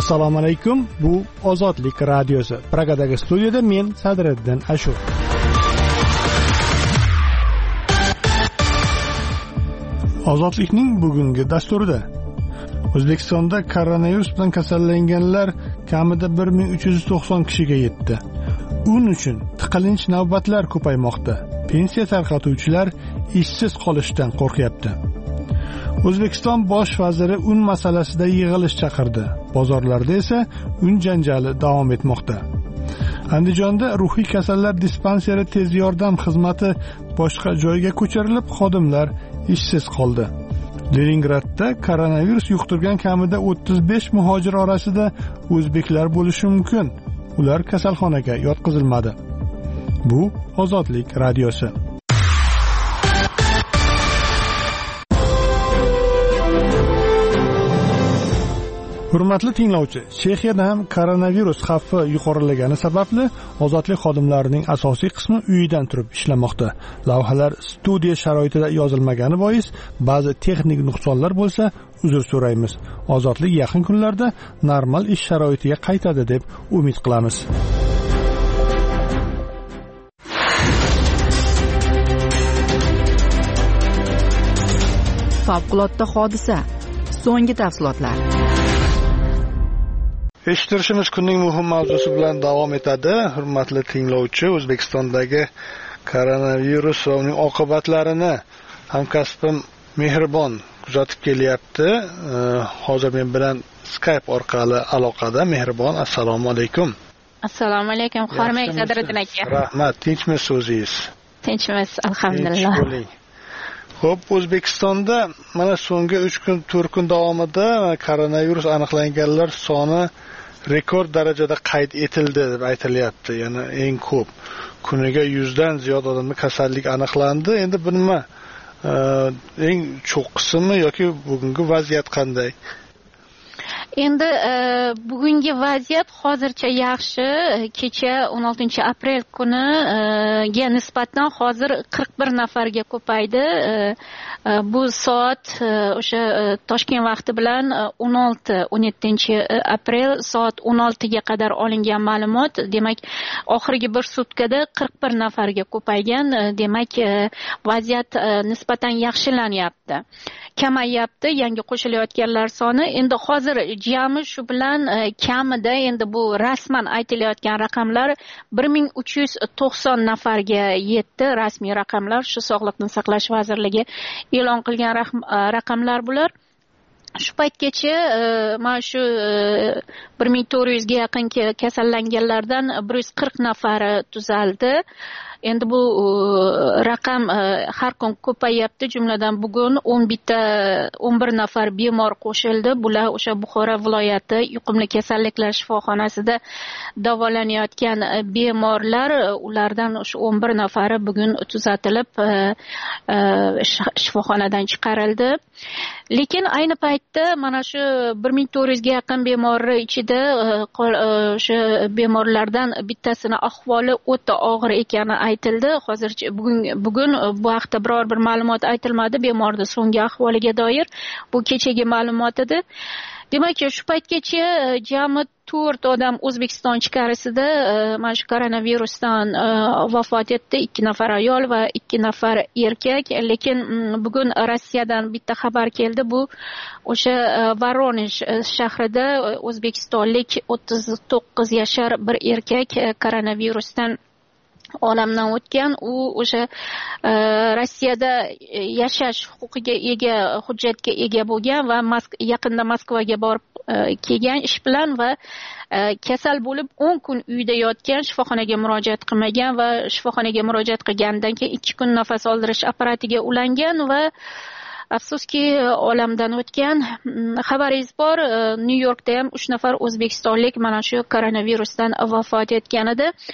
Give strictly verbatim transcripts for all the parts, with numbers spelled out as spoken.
Assalomu alaykum. Bu Ozodlik radiosi. Pragadagi studiyada men Sadriddin Ashur. Ozodlikning bugungi dasturida O'zbekistonda koronavirus bilan kasallanganlar kamida bir ming uch yuz to'qson kishiga yetdi. Un uchun tiqilinch navbatlar ko'paymoqda. Pensiya tarqatuvchilar ishsiz qolishdan qo'rqyapti. O'zbekiston bosh vaziri un masalasida yig'ilish chaqirdi. Bozorlarda esa un janjali davom etmoqda. Andijonda ruhiy kasallar dispanseri tez yordam xizmati boshqa joyga ko'chirilib, xodimlar ishsiz qoldi. Leningradda koronavirus yuqtirgan kamida o'ttiz besh muhojir orasida o'zbeklar bo'lishi mumkin. Ular kasalxonaga yotqizilmadi. Bu Ozodlik radiosi. Hurmatli tinglovchi, Chexiyada ham koronavirus xavfi yuqorilagani sababli ozodlik xodimlarining asosiy qismi uyidan turib ishlamoqda. Lavhalar studiya sharoitida yozilmagani bois ba'zi texnik nuqsonlar bo'lsa, uzr so'raymiz. Ozodlik yaqin kunlarda normal ish sharoitiga qaytadi deb umid qilamiz. Favqulodda hodisa. So'nggi tafsilotlar. Eshittirishimiz kunning muhim mavzusi bilan davom etadi. Hurmatli tinglovchi, O'zbekistondagi koronavirus va uning oqibatlarini hamkasbim Mehribon kuzatib kelyapti. Hozir men bilan Skype orqali aloqada. Mehribon, assalomu alaykum. Assalomu alaykum. Hormat Sadriddin aka. Rahmat. Tinchmisiz o'zingiz? Tinchmiz, alhamdulillah. Xo'p, O'zbekistonda mana so'nggi uch kun, to'rt kun davomida koronavirus aniqlanganlar soni rekord darajada qayd etildi deb aytilyapti. Ya'ni eng ko'p, kuniga yuzdan ziyod odamda kasallik aniqlandi. Endi bu nima? Eng cho'qqisimi yoki bugungi vaziyat qanday? Endi bugungi vaziyat hozircha yaxshi. Kecha o'n oltinchi aprel kuniga nisbatan hozir qirq bir nafarga ko'paydi. Bu soat o'sha Toshkent vaqti bilan o'n olti o'n yettinchi aprel soat o'n oltiga qadar olingan ma'lumot. Demak, oxirgi bir sutkada qirq bir nafarga ko'paygan. Demak, vaziyat nisbatan yaxshilanyapti. Kamayapti yangi qo'shilayotganlar soni. Endi hozir jami shu bilan kamida endi bu rasman aytilayotgan raqamlar bir ming uch yuz to'qson nafarga yetdi. Rasmiy raqamlar, shu Sog'liqni saqlash vazirligi e'lon qilgan raqamlar bular. Shu paytgacha mana shu bir ming to'rt yuzga yaqin kasallanganlardan bir yuz qirq nafari tuzaldi. Endi bu raqam har kun ko'payapti. Jumladan bugun o'n bitta o'n bir nafar bemor qo'shildi. Bular o'sha Buxoro viloyati yuqumli kasalliklar shifoxonasida davolanayotgan bemorlar. Ulardan o'sha o'n bir nafari bugun tuzatilib shifoxonadan chiqarildi. Lekin ayni paytda mana shu bir ming to'rt yuzga yaqin bemorlar ichida o'sha bemorlardan bittasini ahvoli o'ta og'ir ekani aytildi. Hozircha bugun bugun bu haqda biror bir ma'lumot aytilmadi bemorning so'nggi ahvoliga doir. Bu kechagi ma'lumot edi. Demak, shu paytgacha jami to'rt odam O'zbekiston ichkarisida mana shu koronavirusdan vafot etdi. ikki nafar ayol va ikki nafar erkak. Lekin bugun Rossiyadan bitta xabar keldi. Bu o'sha Voronezh shahrida o'zbekistonlik o'ttiz to'qqiz yashar bir erkak koronavirusdan olamdan o'tgan. U o'sha Rossiyada yashash huquqiga ega, hujjatga ega bo'lgan va yaqinda Moskvaga borib kelgan ish bilan va kasal bo'lib o'n kun uyda yotgan, shifoxonaga murojaat qilmagan va shifoxonaga murojaat qilgandan keyin ikki kun nafas oldirish apparatiga ulangan va afsuski olamdan o'tgan. Xabaringiz bor, Nyu-Yorkda ham uch nafar o'zbekistonlik mana shu koronavirusdan vafot etgan edi.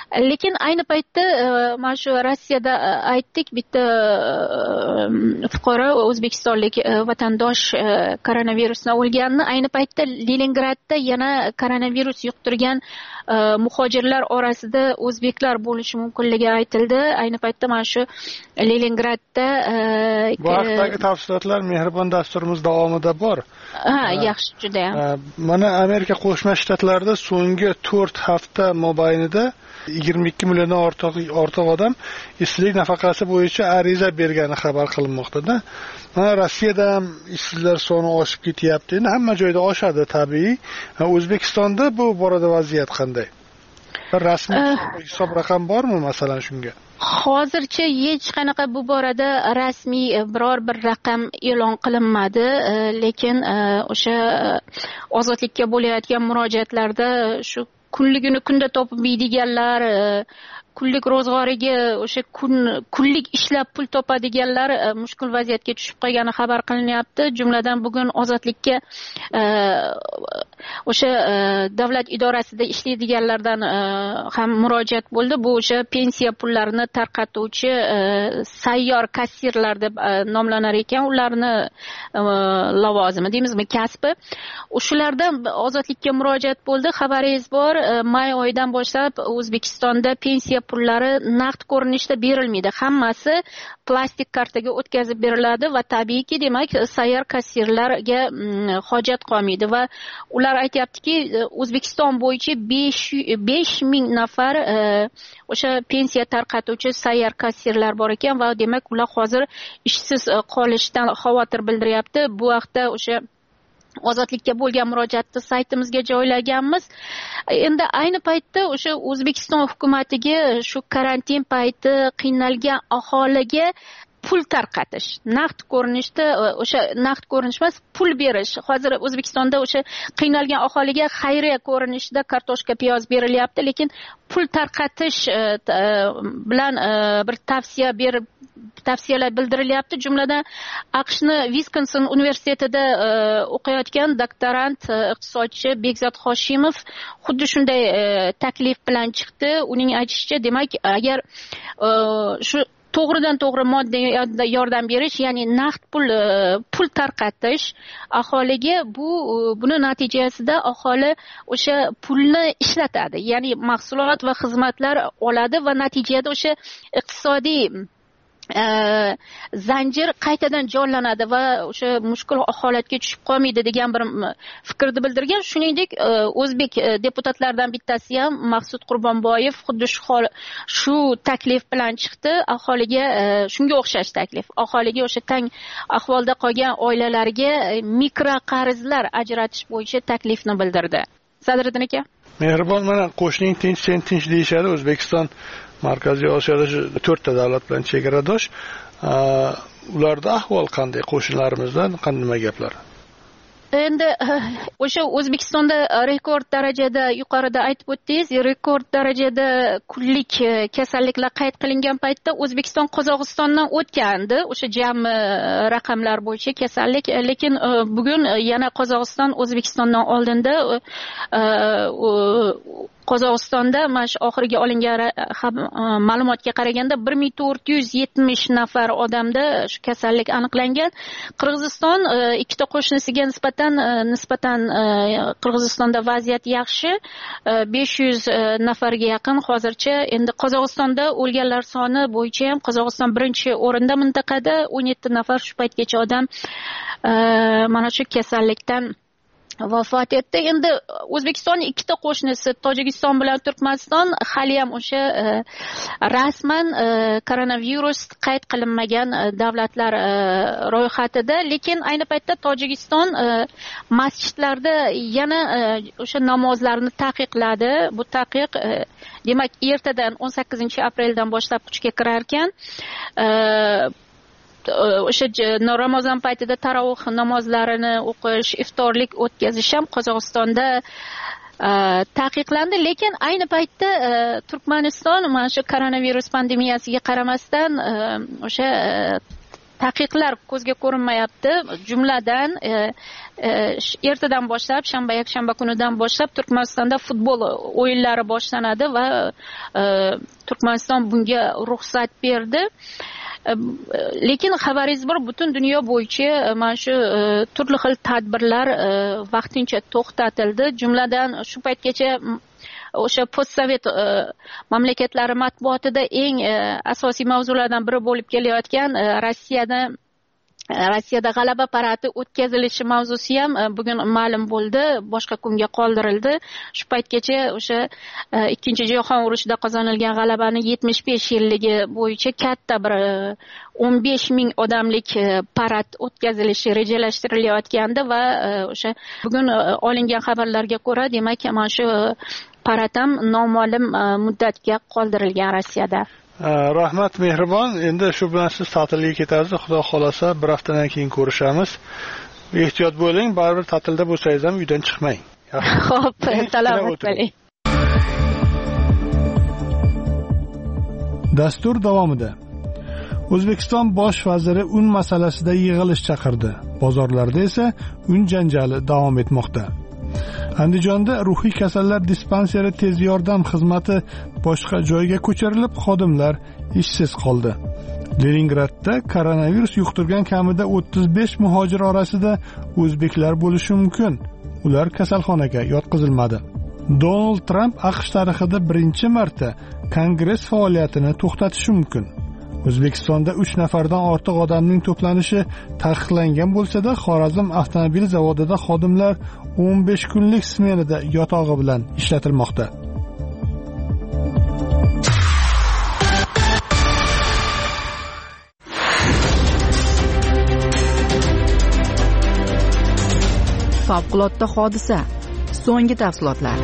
lekin ayni paytda mana shu Rossiyada aytdik, bitta fuqaro o'zbekistonlik vatandosh koronavirusdan o'lganini. Ayni paytda Leningradda yana koronavirus yuqtirgan muhojirlar orasida o'zbeklar bo'lishi mumkinligi aytildi. Ayni paytda mana shu Leningradda bu haqdagi tafsilotlar Mehribon dasturimiz davomida bor. Ha, yaxshi, juda ham. Mana Amerika Qo'shma Shtatlarida so'nggi to'rt hafta mobaynida yigirma ikki milliondan ortiq ortiq odam ishsizlik nafaqasi bo'yicha ariza bergani xabar qilinmoqda. Mana Rossiyada ham ishsizlar soni oshib ketyapti. Endi hamma joyda oshadi tabiiy. O'zbekistonda bu borada vaziyat qanday? Rasmiy hisob raqam bormi masalan shunga? Hozircha hech qanaqa bu borada rasmiy biror bir raqam e'lon qilinmadi, lekin o'sha ozodlikka bo'layotgan murojaatlarda shu kunligini kunda topib yeydiganlar, kunlik ro'zg'origa o'sha kun kunlik ishlab pul topadiganlar mushkul vaziyatga tushib qolgani xabar qilinyapti. Jumladan bugun ozodlikka o'sha davlat idorasida ishlaydiganlardan ham murojaat bo'ldi. Bu o'sha pensiya pullarini tarqatuvchi sayyor kassirlar deb nomlanar ekan, ularni lavozimi deymizmi, kasbi. Shulardan ozodlikka murojaat bo'ldi. Xabaringiz bor, may oyidan boshlab O'zbekistonda pensiya pullari naqd ko'rinishda berilmaydi. Hammasi plastik kartaga o'tkazib beriladi va tabiiyki, demak, sayyor kassirlarga hojat qolmaydi va ular aytayaptiki, O'zbekiston bo'yicha besh ming nafar o'sha pensiya tarqatuvchi sayyor kassirlar bor ekan va demak ular hozir ishsiz qolishdan xavotir bildiryapti. Bu haqda o'sha ozodlikka bo'lgan murojaatni saytimizga joylaganmiz. Endi ayni paytda o'sha O'zbekiston hukumatiga shu karantin payti qiynalgan aholiga pul tarqatish, naqd ko'rinishda, o'sha naqd ko'rinish emas, pul berish. Hozir O'zbekistonda o'sha qiynalgan aholiga xayriya ko'rinishida kartoshka, piyoz berilyapti, lekin pul tarqatish bilan bir tavsiya berib tavsiyalar bildirilyapti. Jumladan AQShni Wisconsin universitetida o'qiyotgan doktorant iqtisodchi Bekzod Hoshimov xuddi shunday taklif bilan chiqdi. Uning aytishicha, demak, agar shu to'g'ridan to'g'ri moddiy yordam berish, ya'ni naqd pul pul tarqatish aholiga, bu buni natijasida aholi o'sha pulni ishlatadi, ya'ni mahsulot va xizmatlar oladi va natijada o'sha iqtisodiy zanjir qaytadan jonlanadi va o'sha mushkul holatga tushib qolmaydi degan bir fikrni bildirgan. Shuningdek, o'zbek deputatlardan bittasi ham Maqsud Qurbonboyev xuddi shu hol shu taklif bilan chiqdi. Aholiga shunga o'xshash taklif. Aholiga o'sha tang ahvolda qolgan oilalarga mikroqarzlar ajratish bo'yicha taklifni bildirdi. Sadriddin aka. Mehribon, mana qo'shning tinch, sen tinch deyishadi. O'zbekiston Markaziy Osiyoda to'rtta davlat bilan chegaradosh. Ularda ahvol qanday? Qo'shnilarimizdan qanday gaplar? Endi o'sha O'zbekistonda rekord darajada, yuqorida aytib o'tdingiz, rekord darajada kunlik kasalliklar qayd qilingan paytda O'zbekiston Qozog'istondan o'tgandi, o'sha jami raqamlar bo'yicha kasallik, lekin bugun yana Qozog'iston O'zbekistondan oldinda. Qozog'istonda mana shu oxirgi olingan ma'lumotga qaraganda bir ming to'rt yuz yetmish nafar odamda shu kasallik aniqlangan. Qirg'iziston ikkita qo'shnisiga nisbatan nisbatan Qirg'izistonda vaziyat yaxshi. besh yuz nafarga yaqin hozircha. Endi Qozog'istonda o'lganlar soni bo'yicha ham Qozog'iston birinchi o'rinda mintaqada. o'n yetti nafar shu paytgacha odam mana shu kasallikdan vafot etdi. Endi O'zbekistonning ikkita qo'shnisi, Tojikiston bilan Turkmaniston, hali ham o'sha rasman koronavirus qayd qilinmagan davlatlar ro'yxatida, lekin ayni paytda Tojikiston masjidlarda yana o'sha namozlarni taqiqladi. Bu taqiq demak ertadan o'n sakkizinchi apreldan boshlab kuchga kirar ekan. O'sha Ramazon paytida tarovih namozlarini o'qish, iftorlik o'tkazish ham Qozog'istonda taqiqlandi, lekin ayni paytda Turkmaniston mana shu koronavirus pandemiyasiga qaramasdan o'sha taqiqlar ko'zga ko'rinmayapti. Jumladan ertadan boshlab, shanba yakshanba kunidan boshlab Turkmanistonda futbol o'yinlari boshlanadi va Turkmaniston bunga ruxsat berdi. Lekin xabaringiz bor, butun dunyo bo'yicha mana shu turli xil tadbirlar vaqtincha to'xtatildi. Jumladan shu paytgacha o'sha postsovet mamlakatlari matbuotida eng asosiy mavzulardan biri bo'lib kelayotgan Rossiyada Rossiyada g'alaba paradi o'tkazilishi mavzusi ham bugun ma'lum bo'ldi, boshqa kunga qoldirildi. Shu paytgacha o'sha ikkinchi jahon urushida qozonilgan g'alabani yetmish besh yilligi bo'yicha katta bir o'n besh ming odamlik parad o'tkazilishi rejalashtirilayotgandi va o'sha bugun olingan xabarlarga ko'ra, demak, mana shu parad ham noma'lum muddatga qoldirilgan Rossiyada. Rahmat, mehribon. Endi shu bilan siz ta'tilga ketasiz. Xudo xolasa bir haftadan keyin ko'rishamiz. Ehtiyot bo'ling, baribir ta'tilda bo'lsangiz ham uydan chiqmang. Xo'p, salomat bo'ling. Dastur davomida O'zbekiston bosh vaziri un masalasida yig'ilish chaqirdi. Bozorlarda esa un janjali davom etmoqda. Andijonda ruhiy kasallar dispanseri tez yordam xizmati boshqa joyga ko'chirilib, xodimlar ishsiz qoldi. Leningradda koronavirus yuqtirgan kamida o'ttiz besh muhojir orasida o'zbeklar bo'lishi mumkin. Ular kasalxonaga yotqizilmadi. Donald Tramp AQSh tarixida birinchi marta Kongress faoliyatini to'xtatishi mumkin. O'zbekistonda uch nafardan ortiq odamning to'planishi taqiqlangan bo'lsa-da, Xorazm avtomobil zavodida xodimlar o'n besh kunlik smenada yotog'i bilan ishlatilmoqda. Favqulodda hodisa. So'nggi tafsilotlar.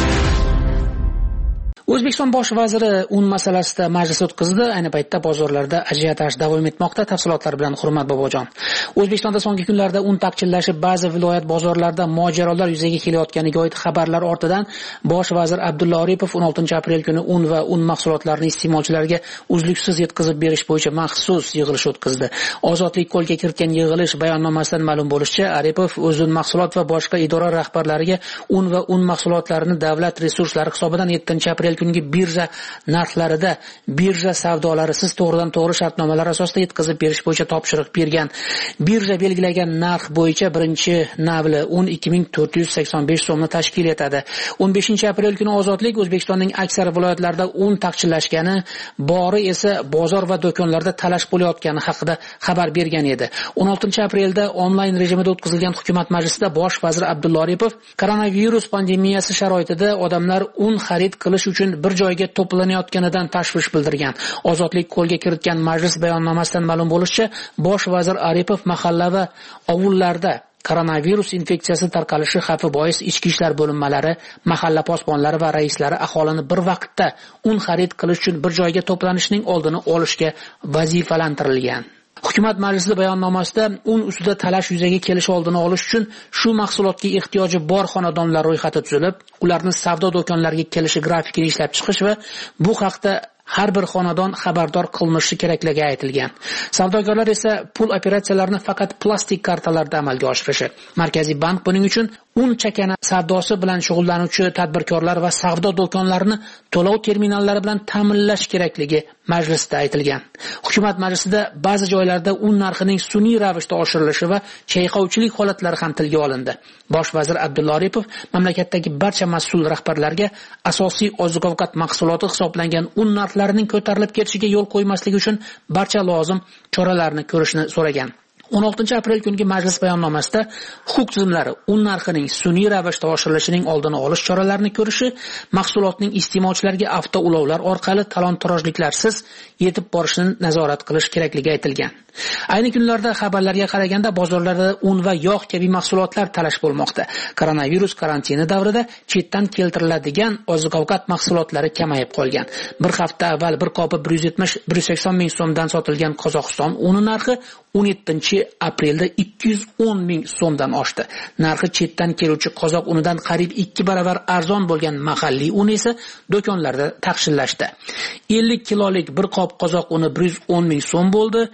O'zbekiston bosh vaziri un masalasida majlis o'tkazdi. Ayni paytda bozorlarda ajiotaj davom etmoqda. Tafsilotlar bilan Hurmat Bobojon. O'zbekistonda so'nggi kunlarda un taqchillashib, ba'zi viloyat bozorlarida mojarolar yuzaga kelayotganiga oid xabarlar ortidan bosh vazir Abdulla Aripov o'n oltinchi aprel kuni un va un mahsulotlarini iste'molchilarga uzluksiz yetkazib berish bo'yicha maxsus yig'ilish o'tkazdi. Ozodlik qo'lga kiritgan yig'ilish bayonnomasidan ma'lum bo'lishicha, Aripov o'z un mahsulot va boshqa idora rahbarlariga un va un mahsulotlarini davlat resurslari hisobidan yettinchi aprel kungi birja narxlarida birja savdolarisiz to'g'ridan to'g'ri shartnomalar asosida yetkazib berish bo'yicha topshiriq bergan. Birja belgilagan narx bo'yicha birinchi navli un ikki ming to'rt yuz sakson besh so'mni tashkil etadi. o'n beshinchi aprel kuni Ozodlik O'zbekistonning aksar viloyatlarida un taqchillashgani, bori esa bozor va do'konlarda talash bo'layotgani haqida xabar bergan edi. o'n oltinchi aprelda onlayn rejimida o'tkazilgan hukumat majlisida bosh vazir Abdulla Aripov koronavirus pandemiyasi sharoitida odamlar un xarid qilish uchun bir joyga to'planayotganidan tashvish bildirgan. Ozodlik qo'lga kiritgan majlis bayonnomasidan ma'lum bo'lishicha, bosh vazir Aripov mahalla va ovullarda koronavirus infeksiyasi tarqalishi xavfi bois ichki ishlar bo'linmalari, mahalla posbonlari va raislari aholini bir vaqtda un xarid qilish uchun bir joyga to'planishining oldini olishga vazifalantirilgan. Hukumat majlisi bayonnomasida un ustida talash yuzaga kelish oldini olish uchun shu mahsulotga ehtiyoji bor xonadonlar ro'yxati tuzilib, ularni savdo do'konlariga kelishi grafikini ishlab chiqish va bu haqda har bir xonadon xabardor qilinishi kerakligi aytilgan. Savdogarlar esa pul operatsiyalarini faqat plastik kartalarda amalga oshirishi. Markaziy bank buning uchun un chakana savdosi bilan shug'ullanuvchi tadbirkorlar va savdo do'konlarini to'lov terminallari bilan ta'minlash kerakligi majlisda aytilgan. Hukumat majlisida ba'zi joylarda un narxining sun'iy ravishda oshirilishi va chayqovchilik holatlari ham tilga olindi. Bosh vazir Abdulla Aripov mamlakatdagi barcha mas'ul rahbarlarga asosiy oziq-ovqat mahsuloti hisoblangan un narxlarining ko'tarilib ketishiga yo'l qo'ymaslik uchun barcha lozim choralarni ko'rishni so'ragan. o'n oltinchi aprel kungi majlis bayonnomasida huquq tizimlari un narxining sun'iy ravishda oshirilishining oldini olish choralarini ko'rishi, mahsulotning iste'molchilarga avtoulovlar orqali talon-torojliklarsiz yetib borishini nazorat qilish kerakligi aytilgan. Ayni kunlarda xabarlarga qaraganda bozorlarda un va yog' kabi mahsulotlar talash bo'lmoqda. Koronavirus karantini davrida chetdan keltiriladigan oziq-ovqat mahsulotlari kamayib qolgan. Bir hafta avval bir qopi bir yuz yetmish - bir yuz sakson ming so'mdan sotilgan Qozog'iston uni narxi o'n yettinchi aprelda ikki yuz o'n ming so'mdan oshdi. Narxi chetdan keluvchi qozoq unidan qariyb ikki baravar arzon bo'lgan mahalliy un esa do'konlarda taqchillashdi. ellik kilolik bir qop qozoq uni bir yuz o'n ming so'm bo'ldi. yigirma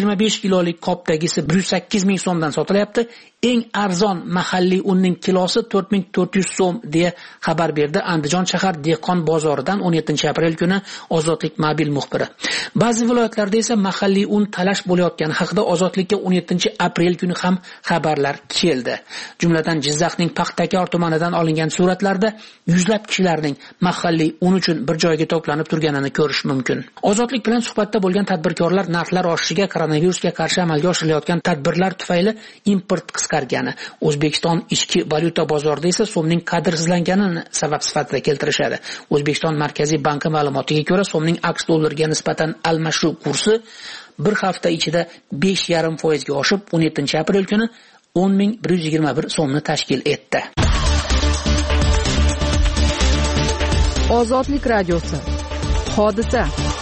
yigirma besh kilolik qopdagisi bir yuz sakkiz ming so'mdan sotilyapti. Eng arzon mahalliy unning kilosi to'rt ming to'rt yuz so'm deya xabar berdi Andijon shahar dehqon bozoridan o'n yettinchi aprel kuni Ozodlik mobil muxbiri. Ba'zi viloyatlarda esa mahalliy un talash bo'layotgani haqida Ozodlikka o'n yettinchi aprel kuni ham xabarlar keldi. Jumladan Jizzaxning Paxtakor tumanidan olingan suratlarda yuzlab kishilarning mahalliy un uchun bir joyga to'planib turganini ko'rish mumkin. Ozodlik bilan suhbatda bo'lgan tadbirkorlar narxlar oshishiga, koronavirusga qarshi amalga oshirilayotgan tadbirlar tufayli import qisqargani, O'zbekiston ichki valyuta bozorida esa so'mning qadrsizlanganini sabab sifatida keltirishadi. O'zbekiston Markaziy banki ma'lumotiga ko'ra, so'mning aks dollariga nisbatan almashuv kursi bir hafta ichida besh yarim foiz ga oshib, o'n yettinchi aprel kuni o'n ming bir yuz yigirma bir so'mni tashkil etdi. Ozodlik radiosi. Hodisa.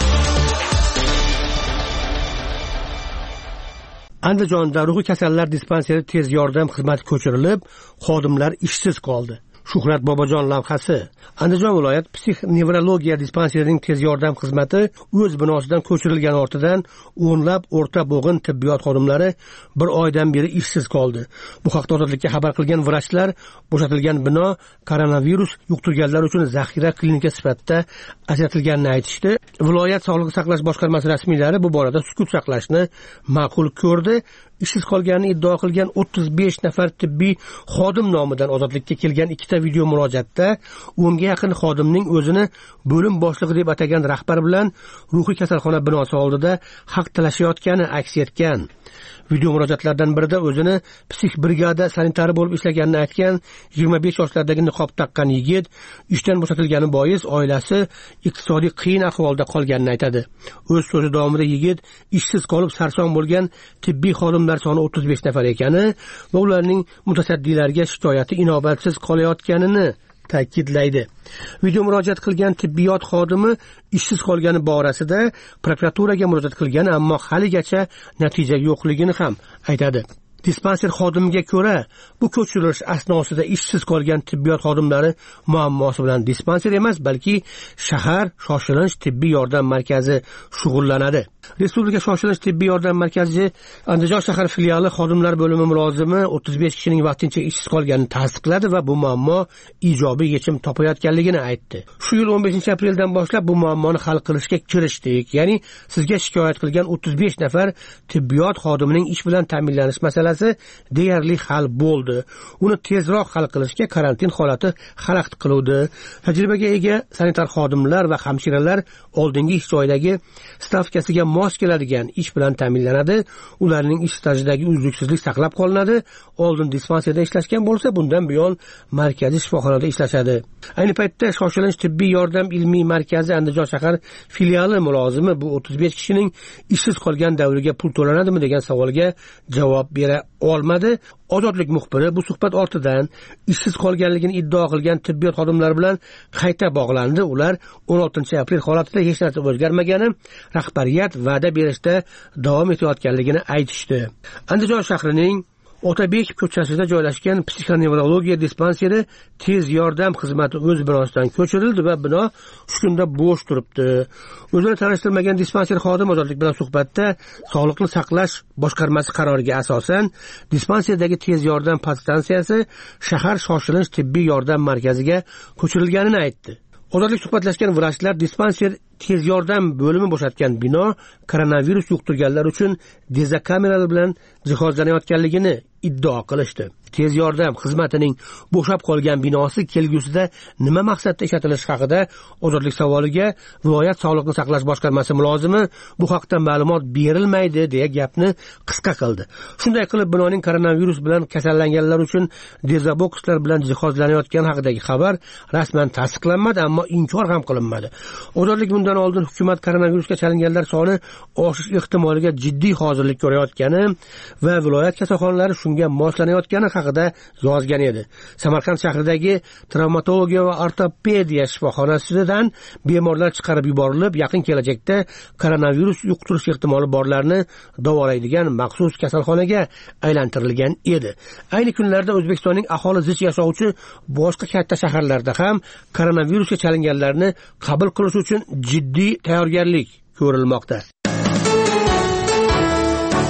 Andijonda ruhiy kasallar dispanseri tez yordam xizmati ko'chirilib, xodimlar ishsiz qoldi. Shuhrat Bobojon lavhasi. Andijon viloyat psixnevrologiya dispanserining tez yordam xizmati o'z binosidan ko'chirilgan ortidan o'nlab o'rta bo'g'in tibbiyot xodimlari bir oydan beri ishsiz qoldi. Bu haqda Ozodlikka xabar qilgan vrachlar bo'shatilgan bino koronavirus yuqtirganlar uchun zaxira klinika sifatida ajratilganini aytishdi. Viloyat sog'liqni saqlash boshqarmasi rasmiylari bu borada sukut saqlashni ma'qul ko'rdi. Ishsiz qolganini iddao qilgan o'ttiz besh nafar tibbiy xodim nomidan Ozodlikka kelgan ikkita video murojaatda o'nga yaqin xodimning o'zini bo'lim boshlig'i deb atagan rahbar bilan ruhiy kasalxona binosi oldida haq talashayotgani aks etgan. Video murojaatlardan birida o'zini psix brigada sanitari bo'lib ishlaganini aytgan yigirma besh yoshlardagi niqob taqqan yigit ishdan bo'shatilgani bois oilasi iqtisodiy qiyin ahvolda qolganini aytadi. O'z so'zi davomida yigit ishsiz qolib sarson bo'lgan tibbiy xodimlar soni o'ttiz besh nafar ekani va ularning mutasaddilarga shikoyati inobatsiz qolayotganini ta'kidlaydi. Video murojaat qilgan tibbiyot xodimi ishsiz qolgani borasida prokuraturaga murojaat qilgan, ammo haligacha natija yo'qligini ham aytadi. Dispanser xodimiga ko'ra, bu ko'chirilish asnosida ishsiz qolgan tibbiyot xodimlari muammosi bilan dispanser emas, balki shahar shoshilinch tibbiy yordam markazi shug'ullanadi. Respublika shoshilinch tibbiy yordam markazi Andijon shahar filiali xodimlar bo'limi mulozimi o'ttiz besh kishining vaqtincha ishsiz qolganini tasdiqladi va bu muammo ijobiy yechim topayotganligini aytdi. Shu yil o'n beshinchi apreldan boshlab bu muammoni hal qilishga kirishdik. Ya'ni sizga shikoyat qilgan o'ttiz besh nafar tibbiyot xodimining ish bilan ta'minlanish masalasi deyarli hal bo'ldi. Uni tezroq hal qilishga karantin holati xalaqit qiluvdi. Tajribaga ega sanitar xodimlar va hamshiralar oldingi ish joyidagi stavkasiga mos keladigan ish bilan ta'minlanadi. Ularning ish stajidagi uzluksizlik saqlab qolinadi. Oldin dispanserda ishlashgan bo'lsa, bundan buyon markaziy shifoxonada ishlashadi. Ayni paytda shoshilinch tibbiy yordam ilmiy markazi Andijon shahar filiali mulozimi bu o'ttiz besh kishining ishsiz qolgan davriga pul to'lanadimi degan savolga javob bera olmadi. Ozodlik muxbiri bu suhbat ortidan ishsiz qolganligini iddao qilgan tibbiyot xodimlari bilan qayta bog'landi. Ular o'n oltinchi aprel holatida hech narsa o'zgarmagani, rahbariyat va'da berishda davom etayotganligini aytishdi. Andijon shahrining Otabek ko'chasida joylashgan psixonevrologiya dispanseri tez yordam xizmati o'z binosidan ko'chirildi va bino shu kunda bo'sh turibdi. O'zini tanishtirmagan dispanser xodim Ozodlik bilan suhbatda sog'liqni saqlash boshqarmasi qaroriga asosan dispanserdagi tez yordam podstansiyasi shahar shoshilinch tibbiy yordam markaziga ko'chirilganini aytdi. Ozodlik suhbatlashgan vrachlar dispanser tez yordam bo'limi bo'shatgan bino koronavirus yuqtirganlar uchun dezakameralar bilan jihozlanayotganligini iddao qilishdi. Tez yordam xizmatining bo'shab qolgan binosi kelgusida nima maqsadda ishlatilishi haqida Ozodlik savoliga viloyat sog'liqni saqlash boshqarmasi mulozimi bu haqda ma'lumot berilmaydi deya gapni qisqa qildi. Shunday qilib binoning koronavirus bilan kasallanganlar uchun dezabokslar bilan jihozlanayotgani haqidagi xabar rasman tasdiqlanmadi, ammo inkor ham qilinmadi. Ozodlik bundan oldin hukumat koronavirusga chalinganlar soni oshish ehtimoliga jiddiy hozirlik ko'rayotgani va viloyat kasalxonalari shunga moslanayotgani haqida yozgan edi. Samarqand shahridagi travmatologiya va ortopediya shifoxonasidan bemorlar chiqarib yuborilib, yaqin kelajakda koronavirus yuqtirish ehtimoli borlarni davolaydigan maxsus kasalxonaga aylantirilgan edi. Ayni kunlarda O'zbekistonning aholi zich yashovchi boshqa katta shaharlarda ham koronavirusga chalinganlarni qabul qilish uchun jiddiy tayyorgarlik ko'rilmoqda.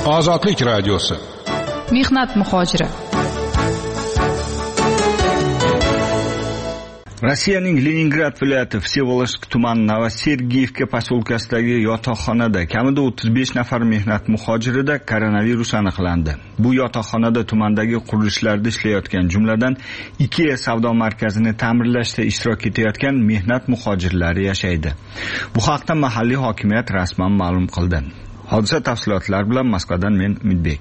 Ozodlik radiosi. Mehnat muhojiri. Rossiyaning Leningrad viloyati Vsevolozhsk tumani Novosergiyevka posyolkasidagi yotoqxonada kamida o'ttiz besh nafar mehnat muhojirida koronavirus aniqlandi. Bu yotoqxonada tumandagi qurilishlarda ishlayotgan, jumladan Ikea savdo markazini ta'mirlashda ishtirok etayotgan mehnat muhojirlari yashaydi. Bu haqda mahalliy hokimiyat rasman ma'lum qildi. Hodisa tafsilotlari bilan Moskvadan men Umidbek.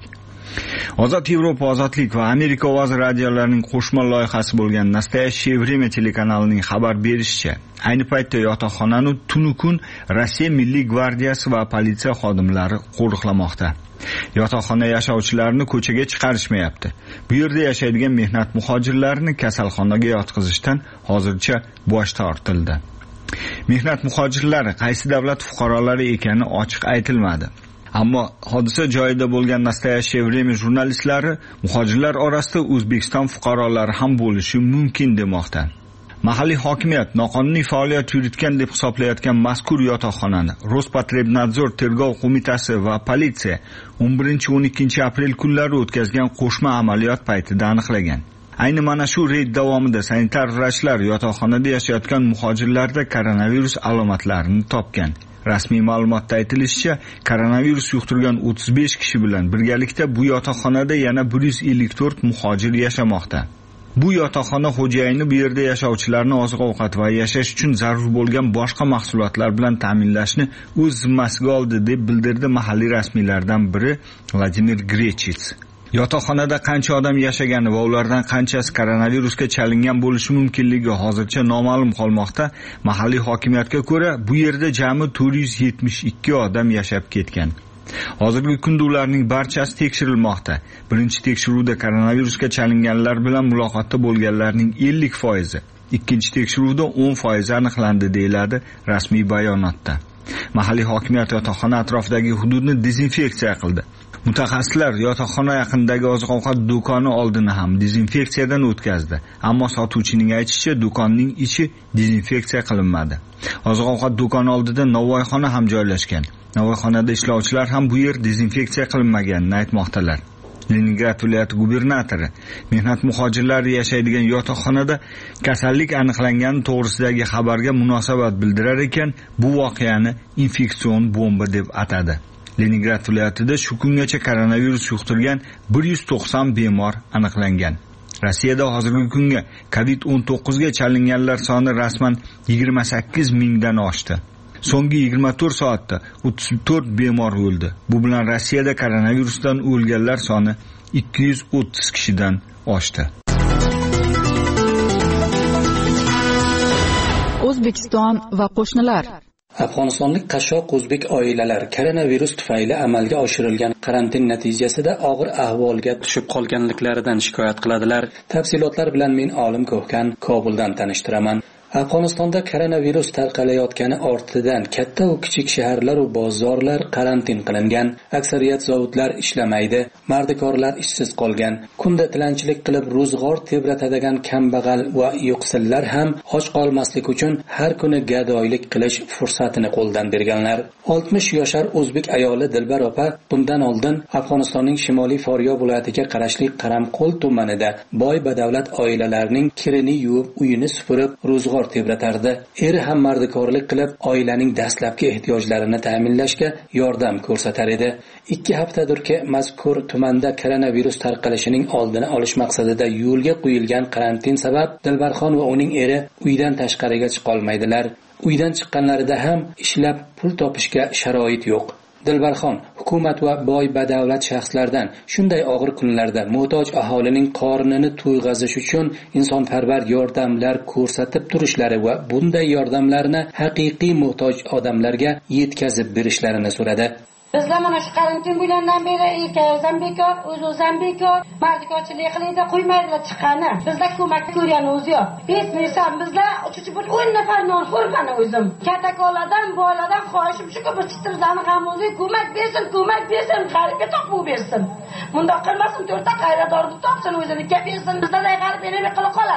Ozod Yevropa, Ozodlik va Amerika ovozi radiolarining qo'shma loyihasi bo'lgan Nastoящее время telekanalining xabar berishicha, ayni paytda yotoqxonani tunu kun Rossiya Milliy gvardiyasi va politsiya xodimlari qo'riqlamoqda. Yotoqxona yashovchilarini ko'chaga chiqarishmayapti. Bu yerda yashaydigan mehnat muhojirlarini kasalxonaga yotqizishdan hozircha bosh tortildi. Mehnat muhojirlari qaysi davlat fuqarolari ekani ochiq aytilmadi. Ammo hodisa joyida bo'lgan Nastoящее время jurnalistlari muhojirlar orasida O'zbekiston fuqarolari ham bo'lishi mumkin demoqda. Mahalliy hokimiyat noqonuniy faoliyat yuritgan deb hisoblayotgan mazkur yotoqxonani Rospotrebnadzor tergov qo'mitasi va politsiya o'n birinchi o'n ikkinchi aprel kunlari o'tkazgan qo'shma amaliyot paytida aniqlagan. Ayni mana shu reyd davomida sanitar vrachlar yotoqxonada yashayotgan muhojirlarda koronavirus alomatlarini topgan. Rasmiy ma'lumotda aytilishicha, koronavirus yuqtirgan o'ttiz besh kishi bilan birgalikda bu yotoqxonada yana bir yuz ellik to'rt muhojir yashamoqda. Bu yotoqxona xo'jayini bu yerda yashovchilarni oziq-ovqat va yashash uchun zarur bo'lgan boshqa mahsulotlar bilan ta'minlashni o'z zimmasiga oldi deb bildirdi mahalliy rasmiylardan biri Vladimir Grechits. Yotoqxonada qancha odam yashagani va ulardan qanchasi koronavirusga chalingan bo'lishi mumkinligi hozircha noma'lum qolmoqda. Mahalliy hokimiyatga ko'ra, bu yerda jami to'rt yuz yetmish ikki odam yashab ketgan. Hozirgi kunda ularning barchasi tekshirilmoqda. Birinchi tekshiruvda koronavirusga chalinganlar bilan muloqotda bo'lganlarning ellik foizi, ikkinchi tekshiruvda o'n foizi aniqlandi deyiladi rasmiy bayonotda. Mahalliy hokimiyat yotoqxona atrofidagi hududni dezinfeksiya qildi. Mutaxassislar yotoqxona yaqinidagi oziq-ovqat do'koni oldini ham dezinfeksiyadan o'tkazdi, ammo sotuvchining aytishicha, do'konning ichi dezinfeksiya qilinmadi. Oziq-ovqat do'koni oldida novvoyxona ham joylashgan. Novvoyxonada ishlovchilar ham bu yer dezinfeksiya qilinmaganini aytmoqdalar. Leningrad viloyati gubernatori mehnat muhojirlari yashaydigan yotoqxonada kasallik aniqlangani to'g'risidagi xabarga munosabat bildirar ekan, bu voqeani infeksion bomba deb atadi. Leningrad viloyatida shu kungacha koronavirus yuqtirgan bir yuz to'qson bemor aniqlangan. Rossiyada hozirgi kunga covid o'n to'qqiz ga chalinganlar soni rasman yigirma sakkiz mingdan oshdi. So'nggi yigirma to'rt soatda o'ttiz to'rt bemor o'ldi. Bu bilan Rossiyada koronavirusdan o'lganlar soni ikki yuz o'ttiz kishidan oshdi. O'zbekiston va qo'shnilar. Afg'onistonlik qashshoq o'zbek oilalar koronavirus tufayli amalga oshirilgan karantin natijasida og'ir ahvolga tushib qolganliklaridan shikoyat qiladilar. Tafsilotlar bilan men Olim Ko'hkan Kobuldan tanishtiraman. Afg'onistonda koronavirus tarqalayotgani ortidan katta va kichik shaharlar va bozorlar karantin qilingan. Aksariyat zavodlar ishlamaydi, mardikorlar ishsiz qolgan. Kunda tilanchilik qilib ro'zg'or tebratadigan kambag'al va yo'qsillar ham och qolmaslik uchun har kuni gadoylik qilish fursatini qo'ldan berganlar. oltmish yoshar o'zbek ayoli Dilbar opa bundan oldin Afg'onistonning Shimoliy Foryob viloyatiga qarashli Qaramqo'l tumanida boy badavlat oilalarning kirini yuvib, uyini supurib, ro'zg'or tebratardi. Eri ham mardikorlik qilib, oilaning dastlabki ehtiyojlarini ta'minlashga yordam ko'rsatar edi. ikki haftadirki mazkur tumanda koronavirus tarqalishining oldini olish maqsadida yo'lga qo'yilgan karantin sabab Dilbarxon va uning eri uydan tashqariga chiqa olmaydilar. Uydan chiqqanlarida ham ishlab pul topishga sharoit yo'q. Dilbarxon hukumat va boy badavlat shaxslardan shunday og'ir kunlarda muhtoj aholining qornini to'yg'azish uchun insonparvar yordamlar ko'rsatib turishlari va bunday yordamlarni haqiqiy muhtoj odamlarga yetkazib berishlarini so'radi. Bizlar mana shu karantin bo'lgandan beri erkaklar bekor, o'z-o'zim bekor, mardikorchilik qilishda qo'ymaydilar chiqqani. Bizlar ko'mak ko'rgan o'zi yo'q. Hech narsa bizlar uchinchi bir o'n nafar non xo'rmani o'zim. Kattakolardan, bolalardan xohishim shuki bir chitirlarni ham o'zi ko'mak bersin, ko'mak bersin, g'aribga topib bersin. Bundoq qilmasin, to'rtta qayradorni topsin, o'zini bersin. Bizlar g'arib yana qilib qolaylik.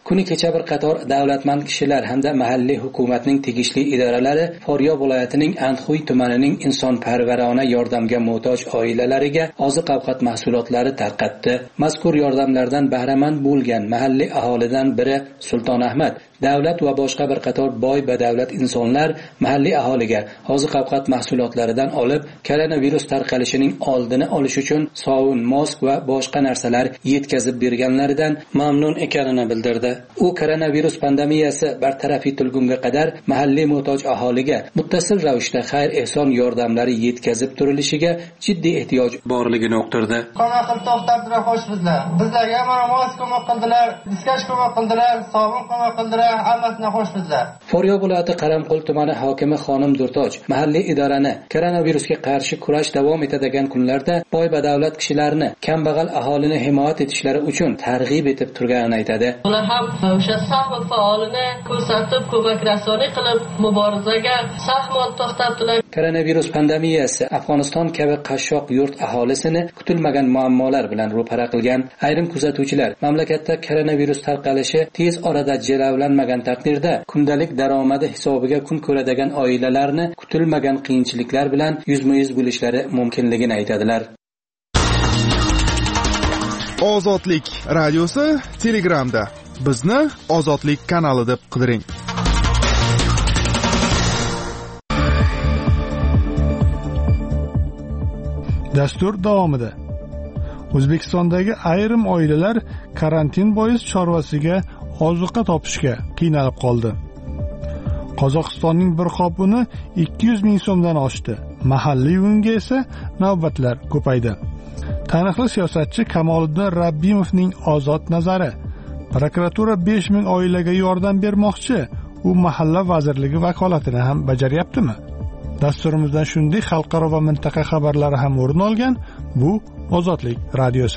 Kuni kecha bir qator davlatmand kishilar hamda mahalliy hukumatning tegishli idoralari Farg'ona viloyatining Anxuy tumanining insonparvarona yordamga muhtoj oilalariga oziq-ovqat mahsulotlari tarqatdi. Mazkur yordamlardan bahramand bo'lgan mahalliy aholidan biri Sulton Ahmad davlat va boshqa bir qator boy badavlat insonlar mahalliy aholiga oziq-ovqat mahsulotlaridan olib, koronavirus tarqalishining oldini olish uchun sovun, mask va boshqa narsalar yetkazib berganlaridan mamnun ekanini bildirdi. U koronavirus pandemiyasi bartaraf etilgunga qadar mahalliy muhtoj aholiga muttasil ravishda xayr-ehson yordamlari yetkazib turilishiga jiddiy ehtiyoj borligini uqtirdi. Qana qilib to'xtatdilar xo'shbizlar. Bizlarga mana mask ko'mak qildilar, diskaj ko'mak qildilar, sovun ko'mak qildilar. Farg'ona viloyati Qaramqul tumani hokimi xonim Durtoj mahalliy idorani koronavirusga qarshi kurash davom etadigan kunlarda boy badavlat kishilarni kambag'al aholini himoya etishlari uchun targ'ib etib turganini aytadi. Ular ham o'sha sahv faolini ko'rsatib, ko'mak rasoni qilib muborazaga sahmon to'xtatdilar. Koronavirus pandemiyasi Afg'oniston kabi qashshoq yurt aholisini kutilmagan muammolar bilan ro'para qilgan. Ayrim kuzatuvchilar mamlakatda koronavirus tarqalishi tez orada jilovlanmagan taqdirda kundalik daromadi hisobiga kun ko'radigan oilalarni kutilmagan qiyinchiliklar bilan yuzma-yuz bo'lishlari mumkinligini aytadilar. Ozodlik radiosi Telegramda. Bizni Ozodlik kanali deb qidiring. Dastur davomida O'zbekistondagi ayrim oilalar karantin bois chorvasiga ozuqa topishga qiynalib qoldi. Qozog'istonning bir qop uni ikki yuz ming so'mdan oshdi. Mahalliy unga esa navbatlar ko'paydi. Taniqli siyosatchi Kamoliddin Rabbimovning ozod nazari. Prokuratura besh ming oilaga yordam bermoqchi. U mahalla vazirligi vakolatini ham bajaryaptimi? Dasturimizdan shunday xalqaro va mintaqa xabarlari ham o'rin olgan. Bu Ozodlik radiosi.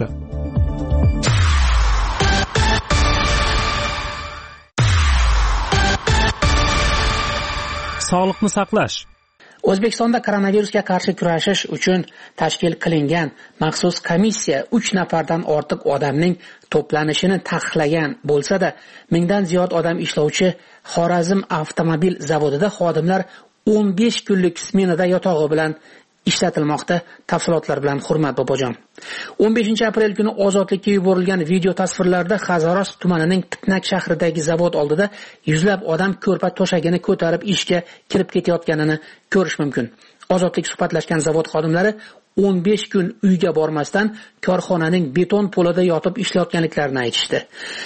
Sog'liqni saqlash. O'zbekistonda koronavirusga qarshi kurashish uchun tashkil qilingan maxsus komissiya uch nafardan ortiq odamning to'planishini taqiqlagan bo'lsa-da, mingdan ziyod odam ishlovchi Xorazm avtomobil zavodida xodimlar o'n besh kunlik smenada yotog'i bilan ishlatilmoqda. Tafsilotlar bilan Hurmat Bobojon. o'n beshinchi aprel kuni ozodlikka yuborilgan video tasvirlarda Hazoras tumanining Pitnak shahridagi zavod oldida yuzlab odam ko'rpa to'shagini ko'tarib ishga kirib ketayotganini ko'rish mumkin. Ozodlik suhbatlashgan zavod xodimlari o'n besh kun uyga bormasdan korxonaning beton polida yotib ishlayotganliklarini aytishdi.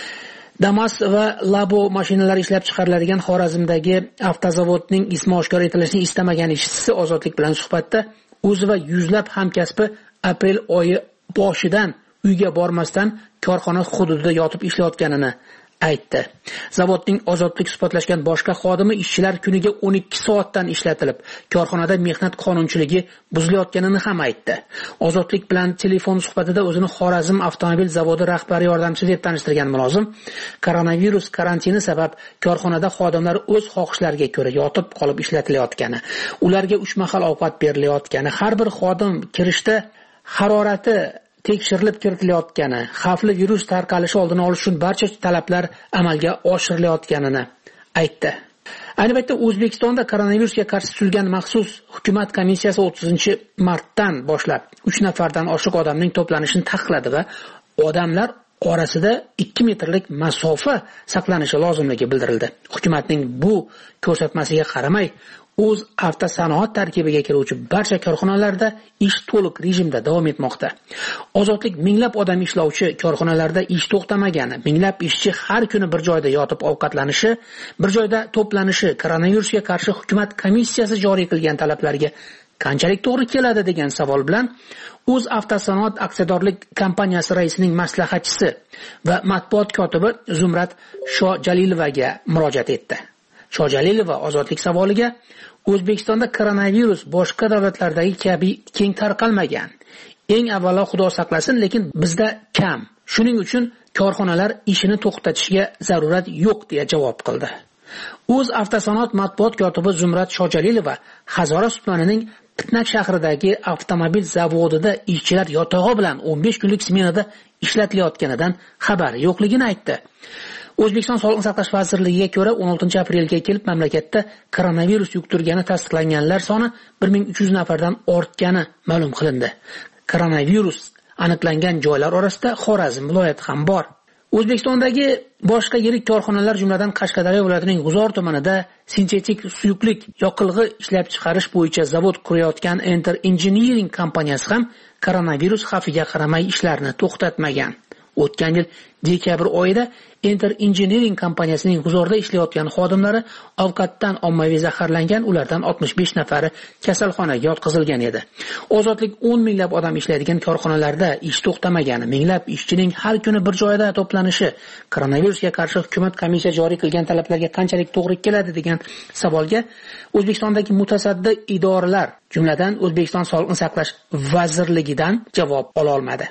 Damas va Labo mashinalari ishlab chiqariladigan Xorazmdagi avtozavodning ismi oshkor etilishini istamagan ishchisi Ozodlik bilan suhbatda o'zi va yuzlab hamkasbi aprel oyi boshidan uyga bormasdan korxona hududida yotib ishlayotganini aytdi. Zavodning Ozodlik suhbatlashgan boshqa xodimi ishchilar kuniga o'n ikki soatdan ishlatilib, korxonada mehnat qonunchiligi buzilayotganini ham aytdi. Ozodlik bilan telefon suhbatida o'zini Xorazm avtomobil zavodi rahbari yordamchisi deb tanishtirgan mulozim, koronavirus karantini sabab korxonada xodimlar o'z xohishlariga ko'ra yotib qolib ishlatilayotgani, ularga uch mahal ovqat berilayotgani, har bir xodim kirishda harorati tekshirilib kiritilayotgani, xavfli virus tarqalishi oldini olish uchun barcha talablar amalga oshirilayotganini aytdi. Ayni paytda O'zbekistonda koronavirusga qarshi tuzilgan maxsus hukumat komissiyasi o'ttizinchi martdan boshlab uch nafardan oshiq odamning to'planishini taqiqladi va odamlar orasida ikki metrlik masofa saqlanishi lozimligi bildirildi. Hukumatning bu ko'rsatmasiga qaramay, o'z avtosanoat tarkibiga kiruvchi barcha korxonalarda ish to'liq rejimda davom etmoqda. Ozodlik minglab odam ishlovchi korxonalarda ish to'xtamagani, minglab ishchi har kuni bir joyda yotib ovqatlanishi, bir joyda to'planishi koronavirusga qarshi hukumat komissiyasi joriy qilgan talablarga qanchalik to'g'ri keladi degan savol bilan o'z avtosanoat aksiyadorlik kompaniyasi raisining maslahatchisi va matbuot kotibi Zumrat Shojalilovaga murojaat etdi. Shojalilova Ozodlik savoliga O'zbekistonda koronavirus boshqa davlatlardagi kabi keng tarqalmagan. Eng avvalo Xudo saqlasin, lekin bizda kam. Shuning uchun korxonalar ishini to'xtatishga zarurat yo'q deya javob qildi. O'z avtosanoat matbuot kotibi Zumrat Shojalilova Hazoras tumanining Pitnak shahridagi avtomobil zavodida ishchilar yotog'i bilan o'n besh kunlik smenada ishlatilayotganidan xabar yo'qligini aytdi. O'zbekiston Sog'liqni saqlash vazirligiga ko'ra o'n oltinchi aprelga kelib mamlakatda koronavirus yuqtirgani tasdiqlanganlar soni bir ming uch yuz nafardan ortgani ma'lum qilindi. Koronavirus aniqlangan joylar orasida Xorazm viloyati ham bor. O'zbekistondagi boshqa yirik korxonalar, jumladan Qashqadaryo viloyatining G'uzor tumanida sintetik suyuqlik yoqilg'i ishlab chiqarish bo'yicha zavod qurayotgan Enter Engineering kompaniyasi ham koronavirus xavfiga qaramay ishlarni to'xtatmagan. O'tgan yil dekabr oyida Enter Engineering kompaniyasining G'uzorda ishlayotgan xodimlari ovqatdan ommaviy zaharlangan, ulardan oltmish besh nafari kasalxonaga yotqizilgan edi. Ozodlik o'n minglab odam ishlaydigan korxonalarda ish to'xtamagani, minglab ishchining har kuni bir joyda to'planishi koronavirusga qarshi hukumat komissiya joriy qilgan talablarga qanchalik to'g'ri keladi degan savolga O'zbekistondagi mutasaddi idoralar, jumladan O'zbekiston Sog'liqni saqlash vazirligidan javob ola olmadi.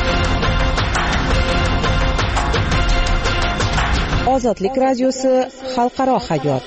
Ozodlik radiosi xalqaro hayot.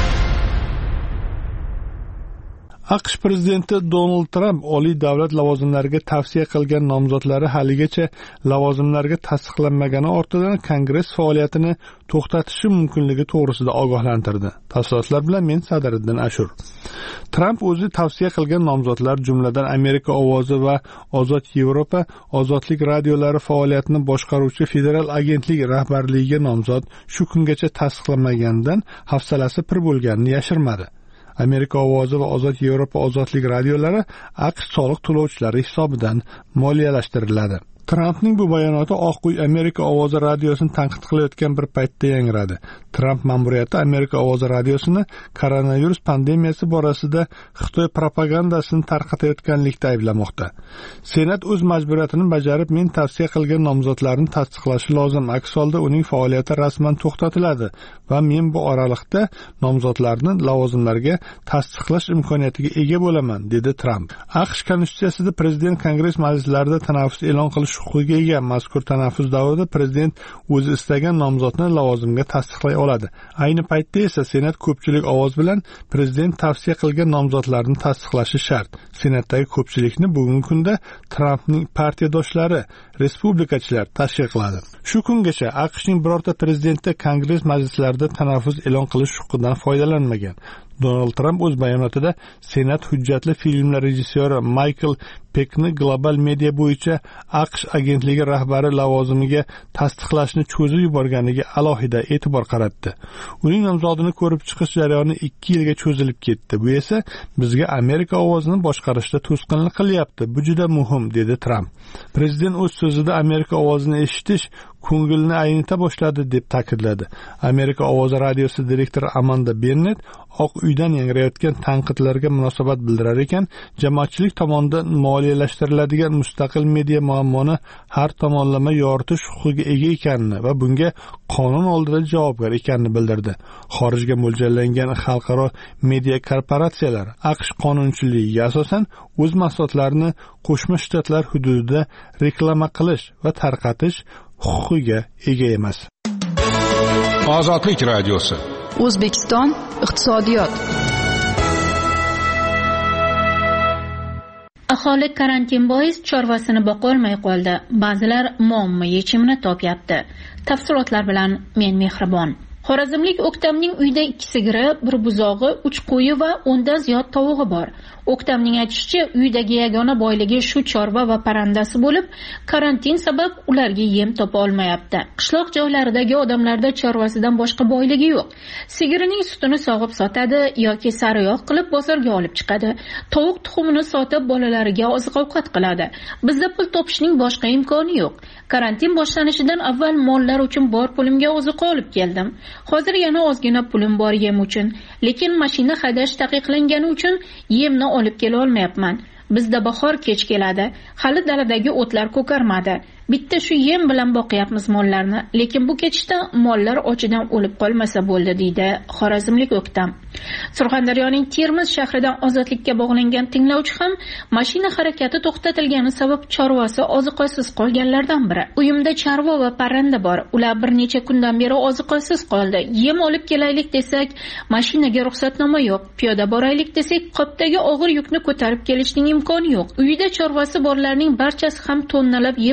AQSh prezidenti Donald Trump oliy davlat lavozimlariga tavsiya qilgan nomzodlari haligacha lavozimlarga tasdiqlanmagani ortidan Kongress faoliyatini to'xtatishi mumkinligi to'g'risida ogohlantirdi. Tafsilotlar bilan men Sadiriddin Ashur. Trump o'zi tavsiya qilgan nomzodlar, jumladan Amerika ovozi va Ozod Yevropa ozodlik radiolari faoliyatini boshqaruvchi federal agentlik rahbarligiga nomzod shu kungacha tasdiqlanmaganidan hafsalasi pir bo'lganini yashirmadi. Amerika ovozi va Ozod Yevropa ozodlik radiolari AQSh soliq to'lovchilari hisobidan moliyalashtiriladi. Trumpning bu bayonoti Oq uy Amerika ovozi radiosini tanqid qilayotgan bir paytda yangradi. Trump ma'muriyati Amerika ovozi radiosini koronavirus pandemiyasi borasida Xitoy propagandasini tarqatayotganlikda ayblamoqda. Senat o'z majburiyatini bajarib, men tavsiya qilgan nomzodlarni tasdiqlashi lozim. Aks holda uning faoliyati rasman to'xtatiladi va men bu oraliqda nomzodlarni lavozimlarga tasdiqlash imkoniyatiga ega bo'laman, dedi Trump. AQSh konstitutsiyasida prezident Kongress majlislarida tanaffus e'lon qilish huquqiga ega. Mazkur tanaffus davrida prezident o'zi istagan nomzodni lavozimga tasdiqlay oladi. Ayni paytda esa Senat ko'pchilik ovoz bilan prezident tavsiya qilgan nomzodlarni tasdiqlashi shart. Senatdagi ko'pchilikni bugungi kunda Trumpning partiyadoshlari, respublikachilar tashkil qiladi. Shu kungacha AQShning birorta prezidenti Kongress majlislarida tanaffus e'lon qilish huquqidan foydalanmagan. Donald Trump o'z bayonotida Senat hujjatli filmlar rejissyori Michael Peckni global media bo'yicha AQSh agentligi rahbari lavozimiga tasdiqlashni cho'zib yuborganiga alohida e'tibor qaratdi. Uning nomzodini ko'rib chiqish jarayoni ikki yilga cho'zilib ketdi. Bu esa bizga Amerika ovozini boshqarishda to'sqinlik qilyapti. Bu juda muhim, dedi Trump. Prezident o'z so'zida Amerika ovozini eshitish ko'ngilni aynita boshladi deb ta'kidladi. Amerika ovozi radiosi direktori Amanda Bennett Oq uydan yangrayotgan tanqidlarga munosabat bildirar ekan, jamoatchilik tomonidan moliyalashtiriladigan mustaqil media muammoni har tomonlama yoritish huquqiga ega ekanini va bunga qonun oldida javobgar ekanini bildirdi. Xorijga mo'ljallangan xalqaro media korporatsiyalar AQSh qonunchiligiga asosan o'z mahsulotlarini Qo'shma Shtatlar hududida reklama qilish va tarqatish huquqiga ega emas. Ozodlik radiosi. O'zbekiston iqtisodiyot. Aholi karantin bois chorvasini boqolmay qoldi. Ba'zilar muammo yechimini topyapti. Tafsilotlar bilan men Mehribon. Xorazmlik O'ktamning uyida ikki sigiri, bir buzog'i, uch qo'yi va o'ndan ziyod tovug'i bor. O'ktamning aytishicha, uydagi yagona boyligi shu chorva va parrandasi bo'lib, karantin sabab ularga yem topa olmayapti. Qishloq joylaridagi odamlarda chorvasidan boshqa boyligi yo'q. Sigirining sutini sog'ib sotadi yoki sariyog' qilib bozorga olib chiqadi. Tovuq tuxumini sotib bolalariga oziq-ovqat qiladi. Bizda pul topishning boshqa imkoni yo'q. Karantin boshlanishidan avval mollar uchun bor pulimga oziq olib keldim. Hozir yana ozgina pulim bor yem uchun, lekin mashina haydash taqiqlangani uchun yemni olib kela olmayapman. Bizda bahor kech keladi, hali daladagi o'tlar ko'karmadi. Bitta shu yem bilan boqyapmiz mollarni, lekin bu ketishda mollar ochidan o'lib qolmasa bo'ldi, deydi xorazmlik O'ktam. Surxondaryoning Termiz shahridan ozodlikka bog'langan tinglovchi ham mashina harakati to'xtatilgani sabab chorvasi oziqasiz qolganlardan biri. Uyimda chorva va parranda bor. Ular bir necha kundan beri oziqasiz qoldi. Yem olib kelaylik desak, mashinaga ruxsatnoma yo'q. Piyoda boraylik desak, qopdagi og'ir yukni ko'tarib kelishning imkoni yo'q. Uyida chorvasi borlarning barchasi ham tonnalab yem olib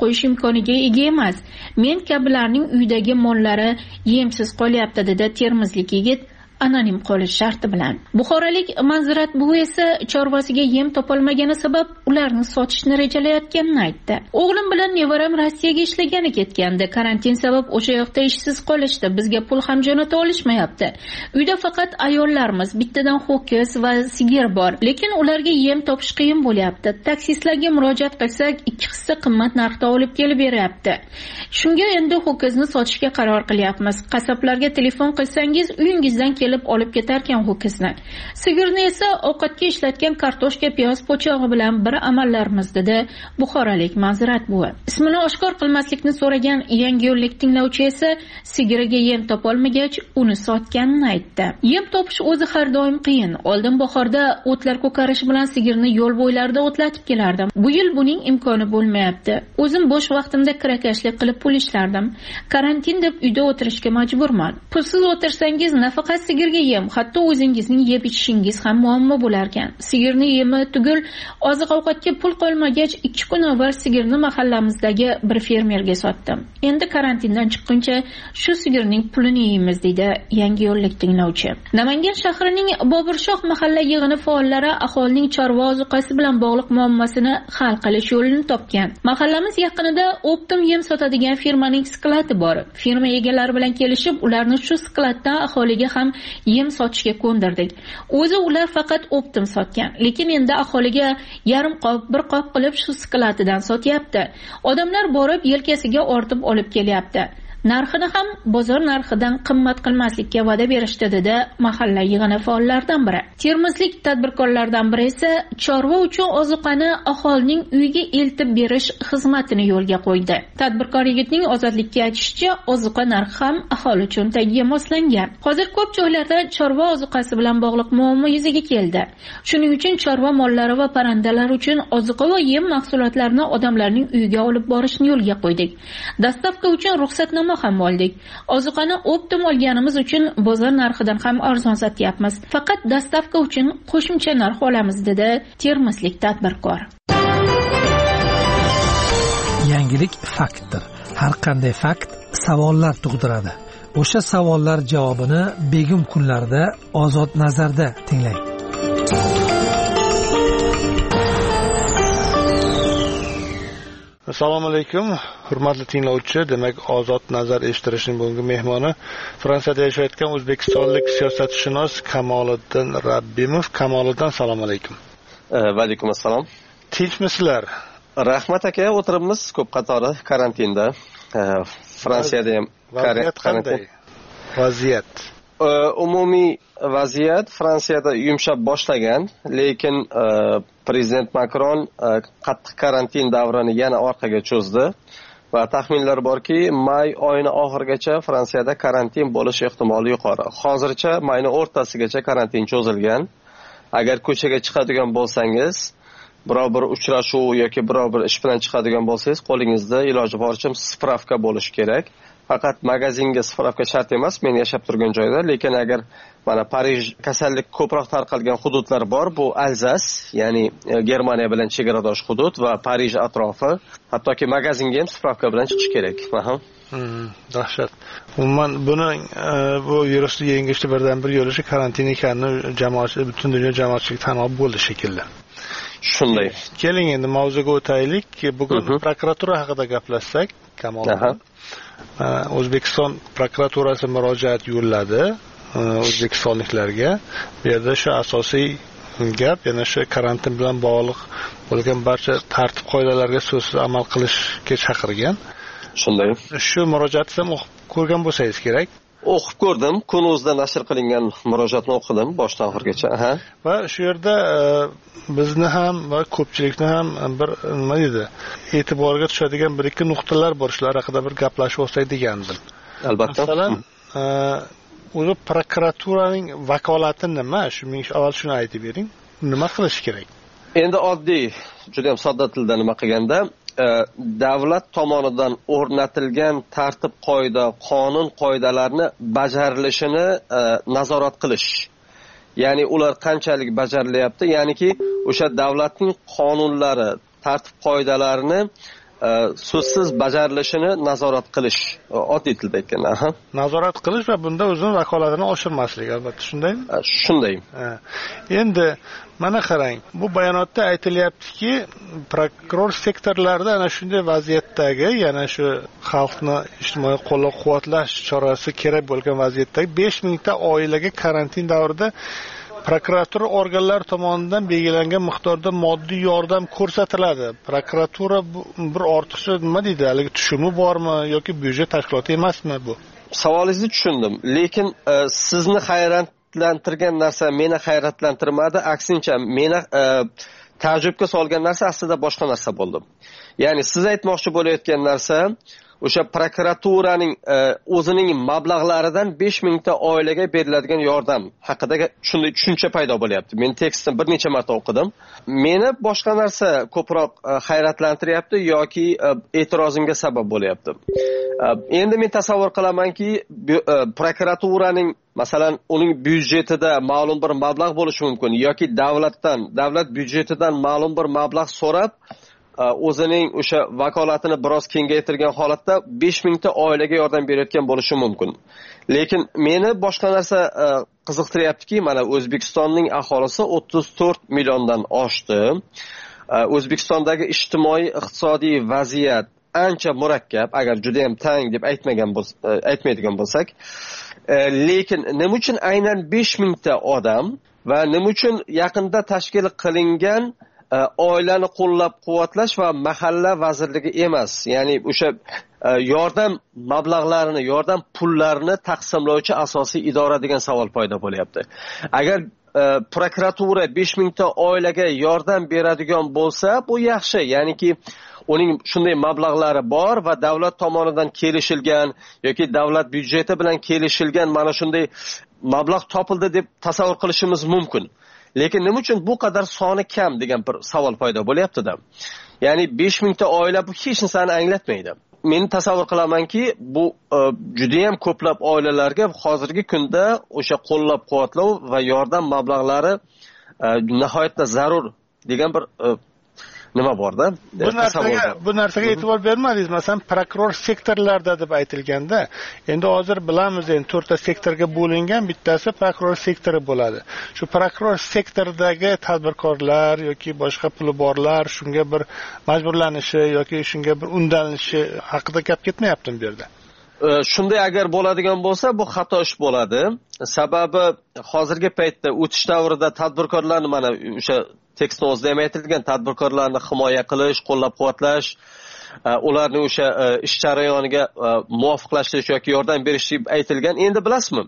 qo'yish imkoniga ega emas. Men kabilarning uydagi mollari yemsiz qolyapti, dedi termizlik yigit anonim qolish sharti bilan. Buxorolik Manzirat buvi esa chorvasiga yem topolmagani sabab ularni sotishni rejalayotganini aytdi. O'g'lim bilan nevaram Rossiyaga ishlagani ketgandi. Karantin sabab o'sha yoqda ishsiz qolishdi. Bizga pul ham jo'nata olishmayapti. Uyda faqat ayollarmiz, bittadan ho'kiz va sigir bor. Lekin ularga yem topish qiyin bo'lyapti. Taksistlarga murojaat qilsak, ikki hissa qimmat narxda olib kelib beryapti. Shunga endi ho'kizni sotishga qaror qilyapmiz. Qassoblarga telefon qilsangiz, uyingizdan kelib olib ketarkan ho'kizni. Sigirni esa ovqatga ishlatgan kartoshka, piyoz po'chog'i bilan bir amallarimiz, dedi buxorolik Manzirat buvi. Ismini oshkor qilmaslikni so'ragan yangi yo'llik tinglovchi esa sigiriga yem topolmagach, uni sotganini aytdi. Yem topish o'zi har doim qiyin. Oldin bahorda o'tlar ko'karishi bilan sigirni yo'l bo'ylarida o'tlatib kelardim. Bu yil buning imkoni bo'lmayapti. O'zim bo'sh vaqtimda kirakashlik qilib pul ishlardim. Karantin deb uyda o'tirishga majburman. Pulsiz o'tirsangiz nafaqat sigirga yem, hatto o'zingizning yeb ichishingiz ham muammo bo'lar ekan. Sigirni yemi tugul oziq-ovqatga pul qolmagach, ikki kun avval sigirni mahallamizdagi bir fermerga sotdim. Endi karantindan chiqquncha shu sigirning pulini yeymiz, deydi yangi yo'llik tinglovchi. Namangan shahrining Boburshoh mahalla yig'ini faollari aholining chorva ozuqasi bilan bog'liq muammosini hal qilish yo'lini topgan. Mahallamiz yaqinida Optim yem sotadigan firmaning skladi bor. Firma egalari bilan kelishib, ularni shu skladdan aholiga ham yem sotishga ko'ndirdik. O'zi ular faqat Optim sotgan, lekin endi aholiga yarim qop, bir qop qilib shu skladidan sotyapti. Odamlar borib yelkasiga ortib olib kelyapti. Narxini ham bozor narxidan qimmat qilmaslikka va'da berishdi, dedi mahalla yig'ini faollaridan biri. Termizlik tadbirkorlardan biri esa chorva uchun ozuqani aholining uyiga eltib berish xizmatini yo'lga qo'ydi. Tadbirkor yigitning Ozodlikka aytishicha, ozuqa narxi ham aholi uchun tagiga moslangan. Hozir ko'p joylarda chorva ozuqasi bilan bog'liq muammo yuzaga keldi. Shuning uchun chorva mollari va parrandalar uchun ozuqa va yem mahsulotlarini odamlarning uyiga olib borishni yo'lga qo'ydik. Dastavka uchun ruxsatnoma ham oldik. Ozuqani Optim olganimiz uchun bozor narxidan ham arzon sotyapmiz. Faqat dastavka uchun qo'shimcha narx olamiz, dedi termizlik tadbirkor. Yangilik faktdir. Har qanday fakt savollar tug'diradi. O'sha savollar javobini begim kunlarda Ozod nazarda tinglang. Assalomu alaykum, hurmatli tinglovchi. Demak, Ozod nazar eshittirishning bugungi mehmoni Fransiyada yashayotgan o'zbekistonlik siyosatshunos Kamoliddin Rabbimov. Kamoliddin, assalomu alaykum. Va alaykum assalom. Tinchmisizlar? Rahmat aka, o'tiribmiz ko'p qatori karantinda. Fransiyada ham karantin. Vaziyat. Umumiy vaziyat Fransiyada yumshab boshlagan, lekin prezident Makron qattiq karantin davrini yana orqaga cho'zdi va taxminlar borki, may oyining oxirigacha Fransiyada karantin bo'lish ehtimoli yuqori. Hozircha mayning o'rtasigacha karantin cho'zilgan. Agar ko'chaga chiqadigan bo'lsangiz, biror bir uchrashuv yoki biror bir ish bilan chiqadigan bo'lsangiz, qo'lingizda iloji boricha spravka bo'lishi kerak. Faqat magazinga spravka shart emas, men yashab turgan joyda, lekin agar mana Parij kasallik ko'proq tarqalgan hududlar bor, bu Alzas, ya'ni Germaniya bilan chegaradosh hudud va Parij atrofi, hattoki magazinga ham spravka bilan chiqish kerak. Aha. Hmm, dahshat. Umuman buni bu virusni yengishning birdan bir yo'li karantin ekanini jamoatchilik, butun dunyo jamoatchiligi tan olib bo'ldi shekilli. Shunday. Keling endi mavzuga o'taylik. Bugun prokuratura haqida gaplashsak, Kamoliddin. O'zbekiston prokuraturasi murojaat yo'lladi o'zbekistonliklarga. Bu yerda shu asosiy gap, yana shu karantin bilan bog'liq bo'lgan barcha tartib qoidalarga so'zsiz amal qilishga chaqirgan. Shunday. Shu murojaatni ham o'qib ko'rgan bo'lsangiz kerak. O'qib ko'rdim. Kun.uz'da nashr qilingan murojaatni o'qidim boshdan oxirigacha. Aha. Va shu yerda bizni ham va ko'pchilikni ham bir nima deydi, e'tiborga tushadigan bir ikki nuqtalar bor. Shular haqida bir gaplashib olsak degandim. Albatta. Masalan, o'zi prokuraturaning vakolati nima? Shu menga avval shuni aytib bering. Nima qilish kerak? Endi oddiy, juda ham sodda tilda nima qilganda, davlat tomonidan o'rnatilgan tartib qoida, qonun qoidalarini bajarilishini nazorat qilish. Ya'ni ular qanchalik bajarilyapti, ya'niki o'sha davlatning qonunlari, tartib qoidalarini so'zsiz bajarilishini nazorat qilish, oddiy tilda aytganda. Nazorat qilish va bunda o'zini vakolatini oshirmaslik, albatta, shundaymi? Shunday. Endi mana qarang, bu bayonotda aytilyaptiki, prokuror sektorlarda ana shunday vaziyatdagi, yana shu xalqni ijtimoiy qo'llab-quvvatlash chorasi kerak bo'lgan vaziyatdagi besh mingta oilaga karantin davrida prokuratura organlari tomonidan belgilangan miqdorda moddiy yordam ko'rsatiladi. Prokuratura bir ortiqcha nima deydi, haligi tushumi bormi yoki byudjet tashkiloti emasmi bu? Savolingizni tushundim, lekin e, sizni hayratlantirgan narsa meni hayratlantirmadi, aksincha meni e, ta'jubga solgan narsa aslida boshqa narsa bo'ldi. Ya'ni siz aytmoqchi bo'layotgan narsa o'sha prokuraturaning o'zining mablag'laridan besh mingta oilaga beriladigan yordam haqidagi shunday tushuncha paydo bo'lyapti. Men tekstni bir necha marta o'qidim. Meni boshqa narsa ko'proq hayratlantiryapti yoki e'tirozimga sabab bo'lyapti. Endi men tasavvur qilamanki, prokuraturaning masalan uning byudjetida ma'lum bir mablag' bo'lishi mumkin yoki davlatdan, davlat byudjetidan ma'lum bir mablag' so'rab o'zining o'sha vakolatini biroz kengaytirgan holatda besh mingta oilaga yordam berayotgan bo'lishi mumkin. Lekin meni boshqa narsa qiziqtiryaptiki, mana O'zbekistonning aholisi o'ttiz to'rt milliondan oshdi. O'zbekistondagi ijtimoiy iqtisodiy vaziyat ancha murakkab, agar juda ham tang deb aytmagan bo'lsa, aytmaydigan bo'lsak, lekin nima uchun aynan besh mingta odam va nima uchun yaqinda tashkil qilingan oilani qo'llab-quvvatlash va mahalla vazirligi emas, ya'ni o'sha yordam mablag'larini, yordam pullarini taqsimlovchi asosiy idora degan savol paydo bo'lyapti. Agar prokuratura besh mingta oilaga yordam beradigan bo'lsa, bu yaxshi, ya'niki uning shunday mablag'lari bor va davlat tomonidan kelishilgan yoki davlat byudjeti bilan kelishilgan mana shunday mablag' topildi deb tasavvur qilishimiz mumkin. Lekin nima uchun bu qadar soni kam degan bir savol paydo bo'lyapti-da. Ya'ni besh mingta oila bu hech narsani anglatmaydi. Men tasavvur qilamanki, bu e, juda ham ko'plab oilalarga hozirgi kunda o'sha qo'llab-quvvatlov va yordam mablag'lari e, nihoyatda zarur degan bir e, nima borda? Bu narsaga bu narsaga e'tibor bermadingiz. Masalan, prokuror sektorlarda deb aytilganda, endi hozir bilamiz, endi to'rtta sektorga bo'lingan, bittasi prokuror sektori bo'ladi. Shu prokuror sektoridagi tadbirkorlar yoki boshqa puli borlar shunga bir majburlanishi yoki shunga bir undanishi haqida gap ketmayaptimi bu yerda? Shunday agar bo'ladigan bo'lsa, bu xato ish bo'ladi. Sababi hozirgi paytda o'tish davrida tadbirkorlarni mana o'sha tekstda o'zida ham aytilgan tadbirkorlarni himoya qilish, qo'llab-quvvatlash, ularni o'sha ish jarayoniga muvofiqlashtirish yoki yordam berish deb aytilgan. Endi bilasizmi?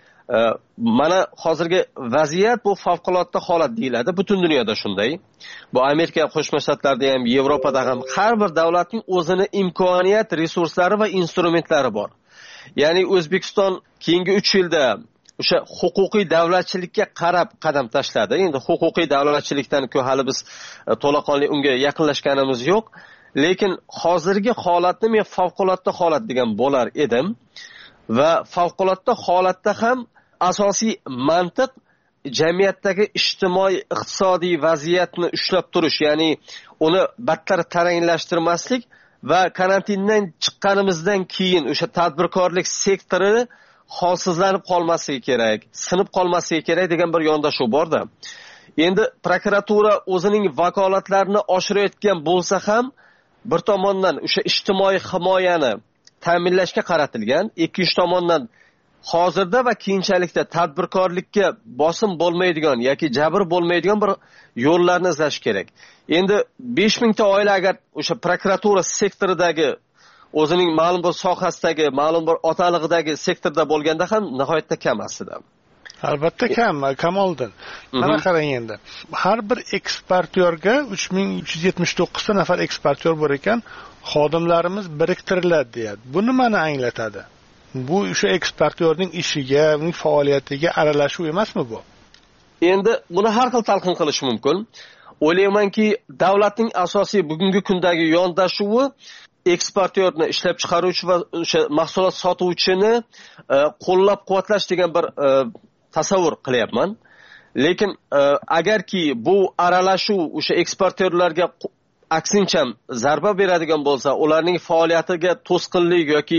Mana hozirgi vaziyat bu favqulodda holat deyiladi. Butun dunyoda shunday. Bu Amerika Qo'shma Shtatlarida ham, Yevropada ham har bir davlatning o'zini imkoniyat, resurslari va instrumentlari bor. Ya'ni O'zbekiston keyingi uch yilda o'sha huquqiy davlatchilikka qarab qadam tashladi. Endi huquqiy davlatchilikdan ku hali biz to'laqonli unga yaqinlashganimiz yo'q. Lekin hozirgi holatni men favqulodda holat degan bo'lar edim va favqulodda holatda ham asosiy mantiq jamiyatdagi ijtimoiy iqtisodiy vaziyatni ushlab turish, ya'ni uni battar taranglashtirmaslik va karantindan chiqqanimizdan keyin o'sha tadbirkorlik sektori holsizlanib qolmasligi kerak, sinib qolmasligi kerak degan bir yondashuv borda. Endi prokuratura o'zining vakolatlarini oshirayotgan bo'lsa ham bir tomondan o'sha ijtimoiy himoyani ta'minlashga qaratilgan, ikkinchi tomondan hozirda va keyinchalikda tadbirkorlikka bosim bo'lmaydigan yoki jabr bo'lmaydigan bir yo'llarni izlash kerak. Endi besh mingta oila agar o'sha prokuratura sektoridagi o'zining ma'lum bir sohasidagi, ma'lum bir otalig'idagi sektorda bo'lganda ham nihoyatda kam aslida. Albatta kam, Kamoliddin. Mana qarang endi. Har bir eksportyorga uch ming uch yuz yetmish to'qqiz ta nafar eksportyor bor ekan, xodimlarimiz biriktiriladi deydi. Bu nimani anglatadi? Bu o'sha eksportyorning ishiga, uning faoliyatiga aralashuv emasmi bu? Endi buni har xil talqin qilish mumkin. O'ylaymanki, davlatning asosiy bugungi kundagi yondashuvi eksportyorni, ishlab chiqaruvchi va o'sha mahsulot sotuvchini qo'llab-quvvatlash degan bir tasavvur qilyapman. Lekin agarki bu aralashuv o'sha eksportyorlarga aksincha zarba beradigan bo'lsa, ularning faoliyatiga to'sqinlik yoki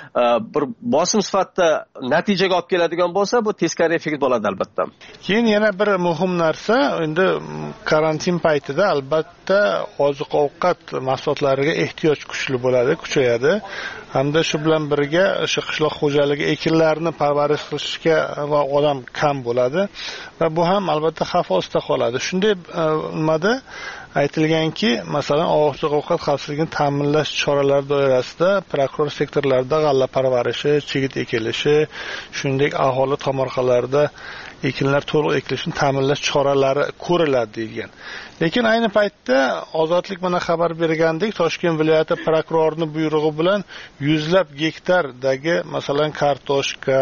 bir bosim sifatida natijaga olib keladigan bo'lsa, bu teskari effekt bo'ladi albatta. Keyin yana bir muhim narsa, endi karantin paytida albatta oziq-ovqat mahsulotlariga ehtiyoj kuchli bo'ladi, kuchayadi. Hamda shu bilan birga o'sha qishloq xo'jaligi ekinlarini parvarish qilishga odam kam bo'ladi va bu ham albatta xavf ostida qoladi. Shunday nimada aytilganki, masalan, oziq-ovqat xavfsizligini ta'minlash choralari doirasida prokuror sektorlarda g'alla parvarishi, chigit ekilishi, shuningdek aholi tomorqalarida ekinlar to'liq ekilishini ta'minlash choralari ko'riladi degan. Lekin ayni paytda Ozodlik mana xabar bergandek, Toshkent viloyati prokurorining buyrug'i bilan yuzlab gektardagi masalan kartoshka,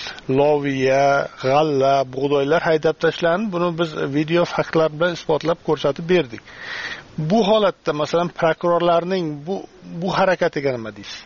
loviya, g'alla, bug'doylar haydab tashlandi. Buni biz video faktlar bilan isbotlab ko'rsatib berdik. Bu holatda masalan prokurorlarning bu bu harakatiga nima deysiz?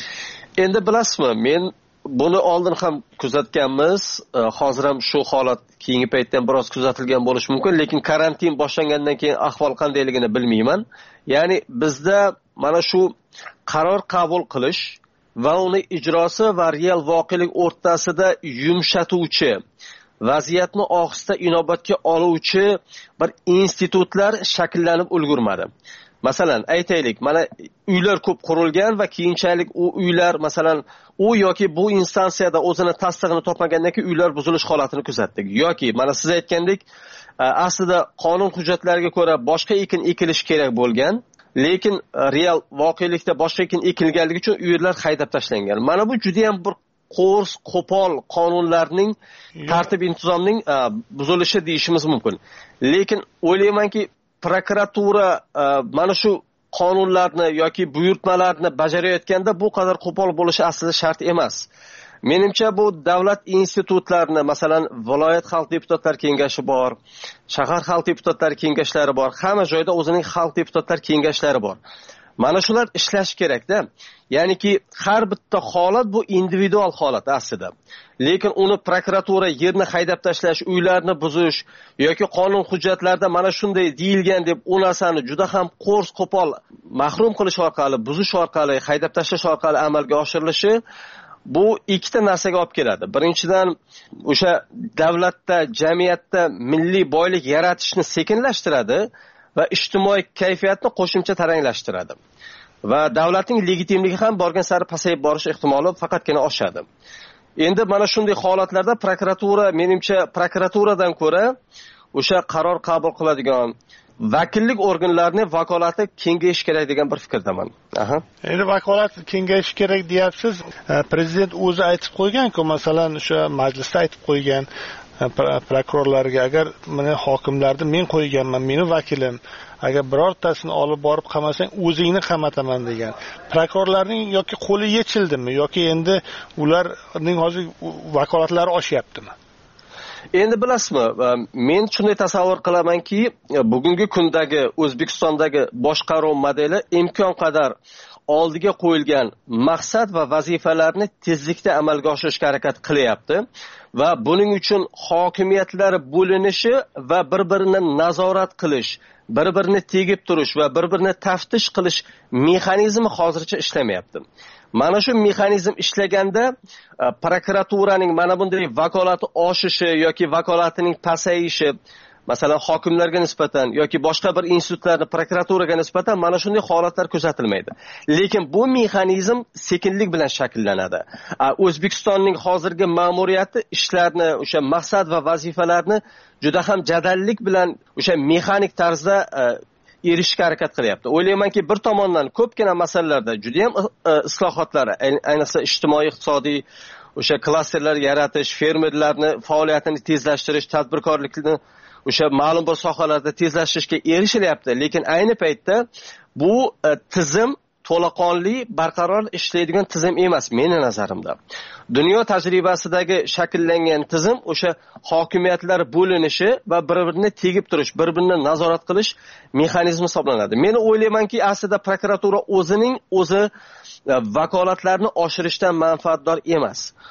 Endi bilasizmi, men buni oldin ham kuzatganmiz, hozir ham shu holat keyingi paytda ham biroz kuzatilgan bo'lishi mumkin, lekin karantin boshlangandan keyin ahvol qandayligini bilmayman. Ya'ni bizda mana shu qaror qabul qilish va uni ijrosi va real voqelik o'rtasida yumshatuvchi, vaziyatni ohista inobatga oluvchi bir institutlar shakllanib ulgurmadi. Masalan, aytaylik, mana uylar ko'p qurilgan va keyinchalik u uylar, masalan, u yoki bu instansiyada o'zini tasdig'ini topmagandan keyin uylar buzilish holatini kuzatdik. Yoki mana siz aytgandek, aslida qonun hujjatlariga ko'ra boshqa ekin ekilish kerak bo'lgan, lekin real voqelikda boshqa ekin ekilganligi uchun uylar haydab tashlangan. Mana bu juda ham bir qo'rs, qo'pol qonunlarning, tartib intizomning buzilishi deyishimiz mumkin. Lekin o'ylaymanki, prokuratura mana shu qonunlarni yoki buyurtmalarni bajarayotganda bu qadar qo'pol bo'lishi aslida shart emas. Menimcha bu davlat institutlarini, masalan, viloyat xalq deputatlar kengashi bor, shahar xalq deputatlar kengashlari bor, hamma joyda o'zining xalq deputatlar kengashlari bor. Mana shular ishlash kerak-da. Ya'niki har bitta holat bu individual holat aslida. Lekin uni prokuratura yerni haydab tashlash, uylarni buzish yoki qonun hujjatlarida mana shunday deyilgan deb u narsani juda ham qo'rs qo'pol mahrum qilish orqali, buzish orqali, haydab tashlash orqali amalga oshirilishi bu ikkita narsaga olib keladi. Birinchidan, o'sha davlatda, jamiyatda milliy boylik yaratishni sekinlashtiradi va ijtimoiy kayfiyatni qo'shimcha taranglashtiradi. Va davlatning legitimligi ham borgan sari pasayib borish ehtimoli faqatgina oshadi. Endi mana shunday holatlarda prokuratura, menimcha prokuraturadan ko'ra o'sha qaror qabul qiladigan vakillik organlarining vakolati kengayishi kerak degan bir fikrdaman. Aha. Endi vakolat kengayishi kerak deyapsiz. Prezident o'zi aytib qo'ygan-ku, masalan, o'sha majlisda aytib qo'ygan prokurorlarga, agar meni hokimlarni men qo'yganman, meni vakilim, agar birortasini olib borib qamasang, o'zingni qamataman degan. Prokurorlarning yoki qo'li yechildimi yoki endi ularning hozir vakolatlari oshyaptimi? Endi bilasizmi, men shunday tasavvur qilamanki, bugungi kundagi O'zbekistondagi boshqaruv modeli imkon qadar oldiga qo'yilgan maqsad va vazifalarni tezlikda amalga oshirishga harakat qilyapti va buning uchun hokimiyatlar bo'linishi va bir-birini nazorat qilish, bir-birini tegib turish va bir-birini taftish qilish mexanizmi hozircha ishlamayapti. Mana shu mexanizm ishlaganda prokuraturaning mana bunday vakolati oshishi yoki vakolatining pasayishi, masalan, hokimlarga nisbatan yoki boshqa bir institutlarning prokuraturaga nisbatan mana shunday holatlar kuzatilmaydi. Lekin bu mexanizm sekinlik bilan shakllanadi. O'zbekistonning hozirgi ma'muriyati ishlarni, o'sha maqsad va vazifalarni juda ham jadallik bilan o'sha mexanik tarzda erishishga harakat qilyapti. O'ylaymanki, bir tomondan ko'pgina masalalarda juda ham islohotlar, ayniqsa ijtimoiy iqtisodiy o'sha klasterlar yaratish, fermerlarni faoliyatini tezlashtirish, tadbirkorlikni o'sha ma'lum bir sohalarda tezlashtirishga erishilyapti. Lekin ayni paytda bu tizim to'laqonli barqaror ishlaydigan tizim emas meni nazarimda. Dunyo tajribasidagi shakllangan tizim o'sha hokimiyatlar bo'linishi va bir-birini tegib turish, bir-birini nazorat qilish mexanizmi hisoblanadi. Men o'ylaymanki, aslida prokuratura o'zining o'zi vakolatlarni oshirishdan manfaatdor emas.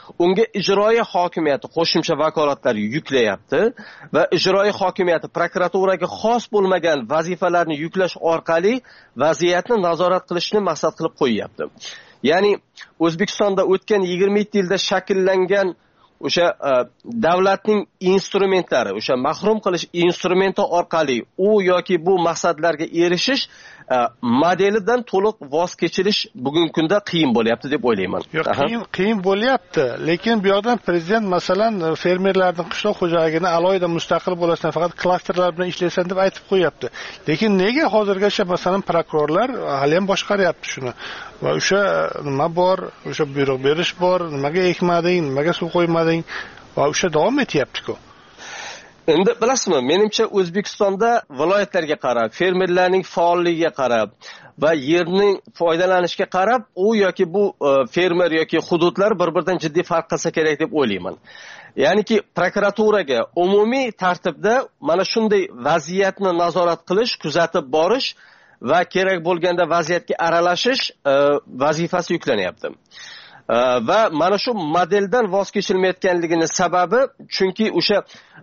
unga ijroiya hokimiyati qo'shimcha vakolatlar yuklayapti va ijroiya hokimiyati prokuraturaga xos bo'lmagan vazifalarni yuklash orqali vaziyatni nazorat qilishni maqsad qilib qo'yyapti. Ya'ni O'zbekistonda o'tgan yigirma yetti yilda shakllangan o'sha davlatning instrumentlari, o'sha mahrum qilish instrumenti orqali u yoki bu maqsadlarga erishish modelidan to'liq voz kechilish bugungi kunda qiyin bo'lyapti deb o'ylayman. Yo'q, qiyin qiyin bo'lyapti, lekin bu yoqdan prezident masalan fermerlarning qishloq xo'jaligini alohida mustaqil bo'lasidan faqat klasterlar bilan ishlaysan deb aytib qo'yapti. Lekin nega hozirgacha masalan prokurorlar hali ham boshqaryapti shuni? Va o'sha nima bor, o'sha buyruq berish bor, nimaga ekmading, nimaga suv qo'ymading va o'sha davom etyapti-ku. Endi bilasizmi, menimcha O'zbekistonda viloyatlarga qarab, fermerlarning faolligiga qarab va yerning foydalanishga qarab, u yoki bu fermer yoki hududlar bir-biridan jiddiy farq qilsa kerak deb o'ylayman. Ya'niki prokuraturaga umumiy tartibda mana shunday vaziyatni nazorat qilish, kuzatib borish va kerak bo'lganda vaziyatga aralashish vazifasi yuklanyapti. Va mana shu modeldan voz kechilmayotganligining sababi chunki o'sha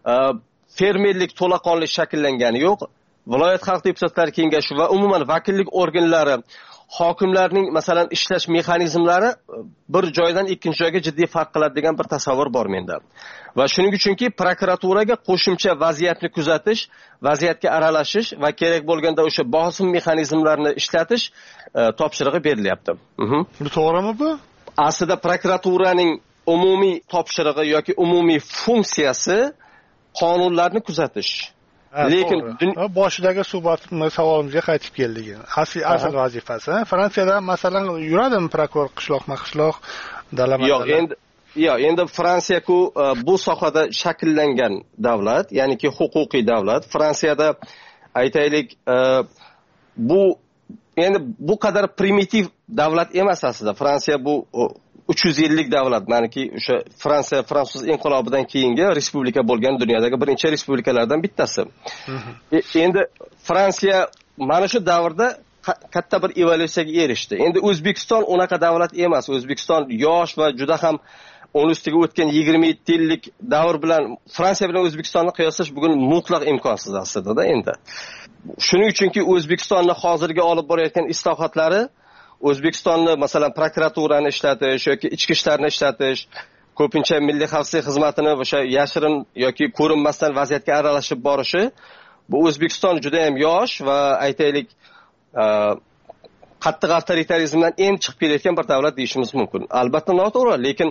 fermerlik to'laqonli shakllangani yo'q. Viloyat xalq deputatlari kengashi va umuman vakillik organlari, hokimlarning masalan ishlash mexanizmlari bir joydan ikkinchi joyga jiddiy farq qiladi degan bir tasavvur bor menda. Va shuning uchunki prokuraturaga qo'shimcha vaziyatni kuzatish, vaziyatga aralashish va kerak bo'lganda o'sha bosim mexanizmlarini ishlatish topshirig'i berilyapti. Bu to'g'rimi bu? Aslida prokuraturaning umumiy topshirig'i yoki umumiy funksiyasi qonunlarni kuzatish. Lekin boshidagi suhbat savolimizga qaytib keldik. Asl asl vazifasi. Fransiyada masalan yuradimi prokuror qishloqma-qishloq dalama? Yo'q, endi yo'q, endi Fransiya-ku bu sohada shakllangan davlat, ya'niki huquqiy davlat. Fransiyada aytaylik, bu endi bu qadar primitiv davlat emas aslida. Fransiya bu uch yuz yillik davlat, ma'niki o'sha Fransiya fransuz inqilobidan keyingi respublika bo'lgan dunyodagi birinchi respublikalardan bittasi. Endi Fransiya mana shu davrda katta bir evolyutsiyaga erishdi. Endi O'zbekiston unaqa davlat emas. O'zbekiston yosh va juda ham o'n ustiga o'tgan yigirma yetti yillik davr bilan Fransiya bilan O'zbekistonni qiyoslash bugun mutlaq imkonsiz aslida endi. Shuning uchunki O'zbekistonni hozirgi olib borayotgan islohotlari O'zbekistonni masalan prokuraturani ishlatish yoki ichki ishlarni ishlatish, ko'pincha milliy xavfsizlik xizmatini o'sha yashirin yoki ko'rinmasdan vaziyatga aralashib borishi, bu O'zbekiston juda ham yosh va aytaylik qattiq avtoritarizmdan endi chiqib kelayotgan bir davlat deyishimiz mumkin. Albatta noto'g'ri, lekin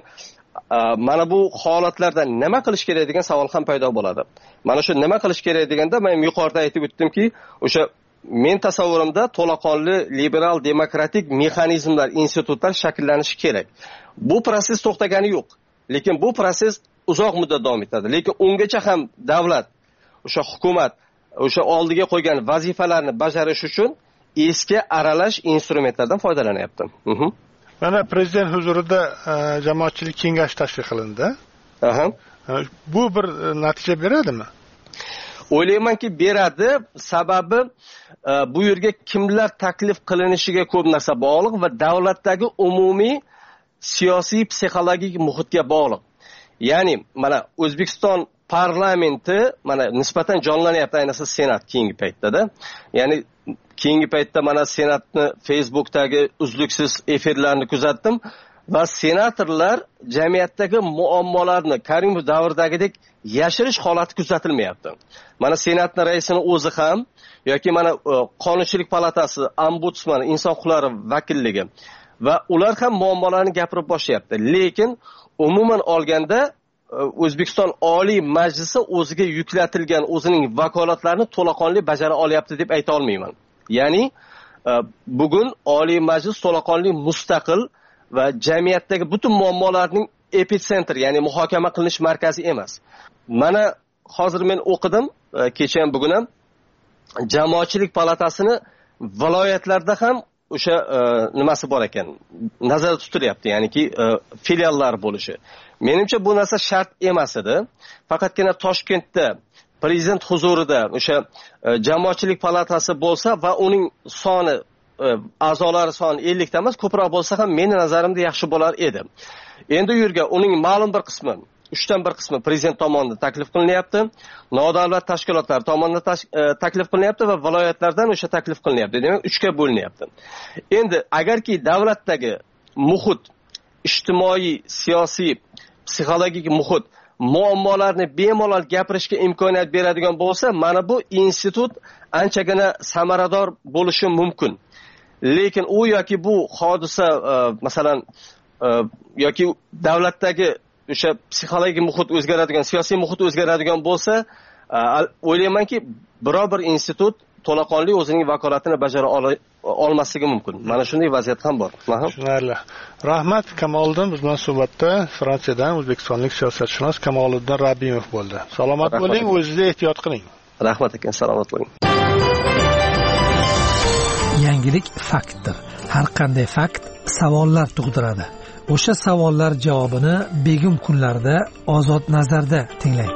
mana bu holatlarda nima qilish kerak degan savol ham paydo bo'ladi. Mana shu nima qilish kerak deganda men yuqorida aytib o'tdimki, o'sha men tasavvurimda to'laqonli liberal demokratik mexanizmlar, institutlar shakllanishi kerak. Bu proses to'xtagani yo'q, lekin bu proses uzoq muddat davom etadi. Lekin ungacha ham davlat, o'sha hukumat o'sha oldiga qo'ygan vazifalarni bajarish uchun eski aralash instrumentlardan foydalanyapti. Mana prezident huzurida jamoatchilik kengashi tashkil qilindi. Aha. Bu bir natija beradimi? O'ylaymanki beradi, sababi bu yerga kimlar taklif qilinishiga ko'p narsa bog'liq va davlatdagi umumiy siyosiy psixologik muhitga bog'liq. Ya'ni mana O'zbekiston parlamenti mana nisbatan jonlanyapti, ayniqsa senat keyingi paytda-da. Ya'ni keyingi paytda mana senatni Facebookdagi uzluksiz efirlarini kuzatdim va senatorlar jamiyatdagi muammolarni Karimov davridagidek yashirish holati kuzatilmayapti. Mana senatning raisini o'zi ham yoki mana Qonunchilik palatasi, ombudsman, inson huquqlari vakilligi va ular ham muammolarni gapirib boshlayapti. Lekin umuman olganda O'zbekiston Oliy Majlisi o'ziga yuklatilgan o'zining vakolatlarini to'laqonli bajara olyapti deb ayta olmayman. Ya'ni bugun Oliy Majlis to'laqonli mustaqil va jamiyatdagi butun muammolarning epitsentri, ya'ni muhokama qilinish markazi emas. Mana hozir men o'qidim, kecha ham bugun ham Jamoatchilik palatasini viloyatlarda ham o'sha nimasi bor ekan, nazarda tutilyapti, ya'niki filiallar bo'lishi. Menimcha bu narsa shart emas edi. Faqatgina Toshkentda prezident huzurida o'sha jamoatchilik palatasi bo'lsa va uning soni a'zolari soni ellik ta emas, ko'proq bo'lsa ham meni nazarimda yaxshi bo'lar edi. Endi u yerga uning ma'lum bir qismi, uchdan bir qismi prezident tomonidan taklif qilinyapti, nodavlat tashkilotlar tomonidan taklif qilinyapti va viloyatlardan o'sha taklif qilinyapti. Demak, uchga bo'linyapti. Endi agarki davlatdagi muhit, ijtimoiy, siyosiy, psixologik muhit muammolarni bemalol gapirishga imkoniyat beradigan bo'lsa, mana bu institut anchagina samarador bo'lishi mumkin. Lekin u yoki bu hodisa masalan yoki davlatdagi o'sha psixologik muhit o'zgaradigan, siyosiy muhit o'zgaradigan bo'lsa, o'ylaymanki, biror bir institut to'laqonli o'zining vakolatini bajara olmasligi mumkin. Mana shunday vaziyat ham bor. Tushunarli. Rahmat. Kamoliddin biz bilan suhbatda Fransiyadan o'zbekistonlik siyosatshunos Kamoliddin Rabbimov bo'ldi. Salomat bo'ling, o'zingizni ehtiyot qiling. Rahmat ekan, salomat bo'ling. Yangilik faktdir. Har qanday fakt savollar tug'diradi. O'sha savollar javobini begim kunlarda Ozod nazarda tinglang.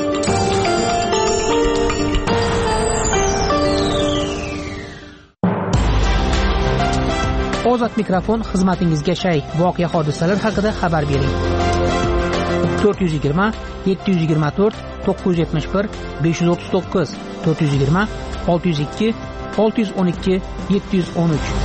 Ozod mikrofon xizmatingizga shay. Voqea hodisalar haqida xabar bering. to'rt yuz yigirma yetti yuz yigirma to'rt to'qqiz yuz yetmish bir besh yuz o'ttiz to'qqiz to'rt yuz yigirma olti yuz ikki olti yuz o'n ikki yetti yuz o'n uch.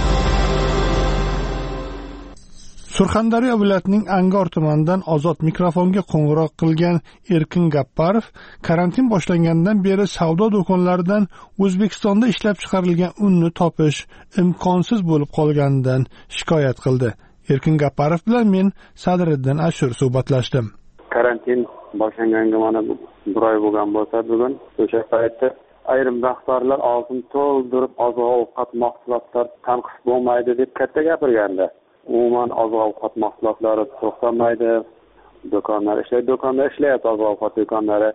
Surxondaryo viloyatining Angor tumanidan Ozod mikrofonga qo'ng'iroq qilgan Erkin Gapparov karantin boshlangandan beri savdo do'konlaridan O'zbekistonda ishlab chiqarilgan unni topish imkonsiz bo'lib qolganidan shikoyat qildi. Erkin Gapparov bilan men Sadriddin Ashur suhbatlashdim. Karantin boshlanganiga mana bir oy bo'lgan bo'lsa, bugun o'sha paytda ayrim rahbarlar oltin to'ldirib oziq-ovqat mahsulotlar tanqis bo'lmaydi deb katta gapirganda, umuman oziq-ovqat mahsulotlari to'xtamaydi, do'konlar ishlaydi, do'konlar ishlayapti, oziq-ovqat do'konlari.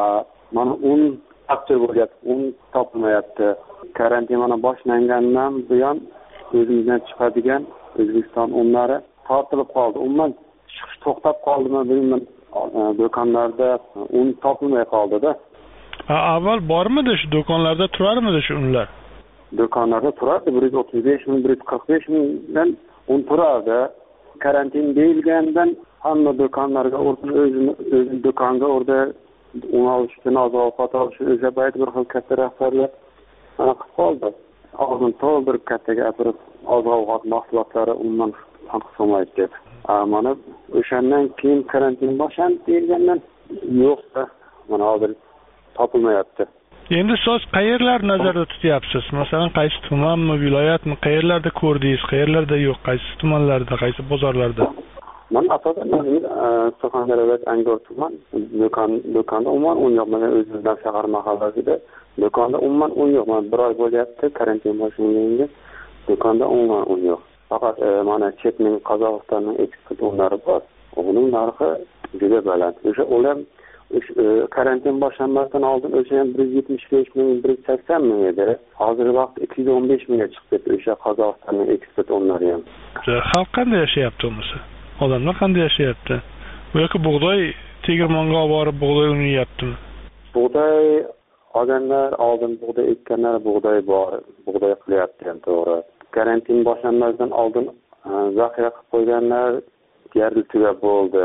Mana un taqchil bo'lyapti, un topilmayapti. Karantin mana boshlangandan buyon o'zimizdan chiqadigan O'zbekiston unlari tortilib qoldi. Umuman chiqish to'xtab qoldimi bilmayman. Do'konlarda un topilmay qoldi-da. Avval bormidi shu do'konlarda, turarmidi shu unlar? Do'konlarda turardi, bir yuz o'ttiz besh ming, bir yuz qirq besh mingdan un turardi. Karantin deyilgandan hamma do'konlarga o'rdi, o'zini o'zi do'konga o'rdi un olish uchun, oziq-ovqat olish uchun o'sha payt bir xil katta rahbarlar ana qilib qoldi. Og'zini to'ldirib katta gapirib, oziq-ovqat mahsulotlari umuman tanqis bo'lmaydi deb. Mana o'shandan keyin karantin boshlandi deyilgandan yo'qsa, mana hozir topilmayapti. Endi siz qayerlar nazarda tutyapsiz? Masalan, qaysi tumanmi, viloyatmi, qayerlarda ko'rdingiz, qayerlarda yo'q, qaysi tumanlarda, qaysi bozorlarda? Men asosan Surxondaryo viloyati Angor tuman do'kon do'konda umuman un yo'q. Mana o'zimizdan shahar mahallasida do'konda umuman un yo'q. Mana bir oy bo'lyapti karantin boshlanganiga do'konda umuman un yo'q. Faqat mana Chetning Qozog'istonning eksport unlari bor. Uning narxi juda baland. O'sha ular karantin boshlanmasdan oldin o'sha ham bir yuz yetmish besh ming, bir yuz sakson ming edi. Hozirgi vaqt ikki yuz o'n besh mingga chiqib ketdi o'sha Qozog'istonning eksport unlari ham. Xalq qanday yashayapti o'masa? Odamlar qanday yashayapti? Bu yoki bug'doy tegirmonga olib borib bug'doy uni yeyaptimi? Bug'doy odamlar oldin bug'doy ekkanlar, bug'doy bor, bug'doy qilyapti ham to'g'ri. Karantin boshlanmasdan oldin zaxira qilib qo'yganlar deyarli tugab bo'ldi.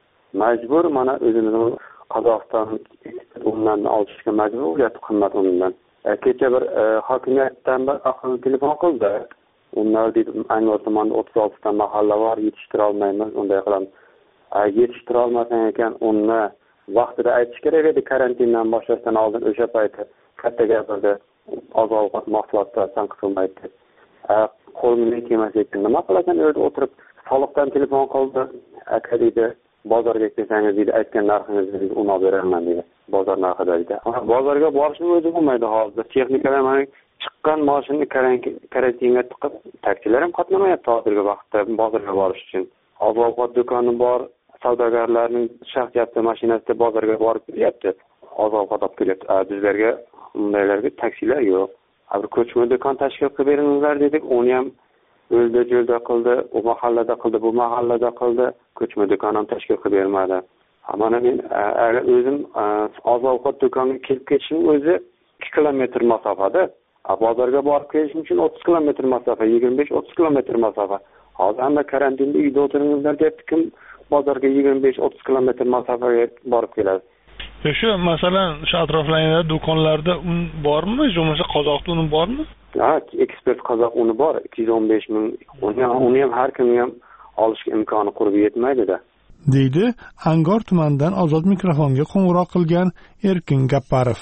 Majbur mana o'zimizni Qozog'iston undan olishga majbur bo'lyapti, qimmat undan. Kecha bir hokimiyatdan bir aqlli telefon qildi. Ular dedi, Angor tumanida o'ttiz olti ta mahalla bor, yetishtira olmaymiz, unday qilamiz. Yetishtira olmasan ekan, uni vaqtida aytish kerak edi, karantindan boshlashdan oldin o'sha paytda katta gapirdi. Oziq-ovqat mahsulotlar tanqis qilmaydi. Qo'limga kelmas ekan, nima qilasan, uyda o'tirib, soliqdan telefon qildi, aka dedi, bozorga kelsangiz dedi, aytgan narxingizni uni olib beraman dedi, bozor narxida dedi. Bozorga borishni o'zi bo'lmaydi hozir. Texnikalar mana chiqqan mashinani karantinga tiqib, taksilar ham qatnamayapti hozirgi vaqtda bozorga borish uchun. Oziq-ovqat do'koni bor, savdogarlarning shaxsiyati mashinasida bozorga borib kelyapti. Oziq-ovqat olib kelyapti. Bizlarga undaylarga taksilar yo'q. Bir ko'chma do'kon tashkil qilib beringlar dedik, uni ham o'lda jo'lda qildi, u mahallada qildi, bu mahallada qildi, ko'chma do'kon ham tashkil qilib bermadi. Mana men agar o'zim oziq-ovqat do'koniga kelib ketishim o'zi ikki kilometr masofada, bozorga borib kelish uchun o'ttiz kilometr masofa, yigirma besh o'ttiz kilometr masofa. Hozir hamma karantinda uyda o'tiringizlar debdi, kim bozorga yigirma besh o'ttiz kilometr masofaga borib keladi. Shu masalan, shu atroflarda do'konlarda un bormi? Yo'qsa qozoqda un bormi? Ha, ekspert qozoq uni bor, ikki yuz o'n besh ming. Uni ham, uni ham har kimga ham olish imkoni qurbi yetmaydi-da. deydi Angor tumanidan Ozod mikrofonga qo'ng'iroq qilgan Erkin Gapparov.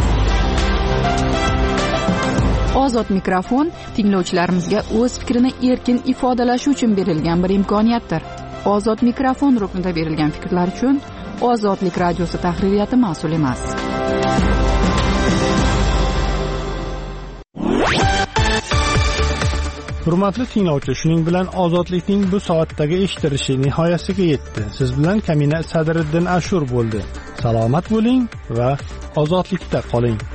Ozod mikrofon tinglovchilarimizga o'z fikrini erkin ifodalashi uchun berilgan bir imkoniyatdir. Ozod mikrofon ruknida berilgan fikrlar uchun Ozodlik radiosi tahririyati mas'ul emas. Hurmatli tinglovchi, shuning bilan Ozodlikning bu soatdagi eshitilishi nihoyasiga yetdi. Siz bilan Kamina Sadriddin Ashur bo'ldi. Salomat bo'ling va ozodlikda qoling.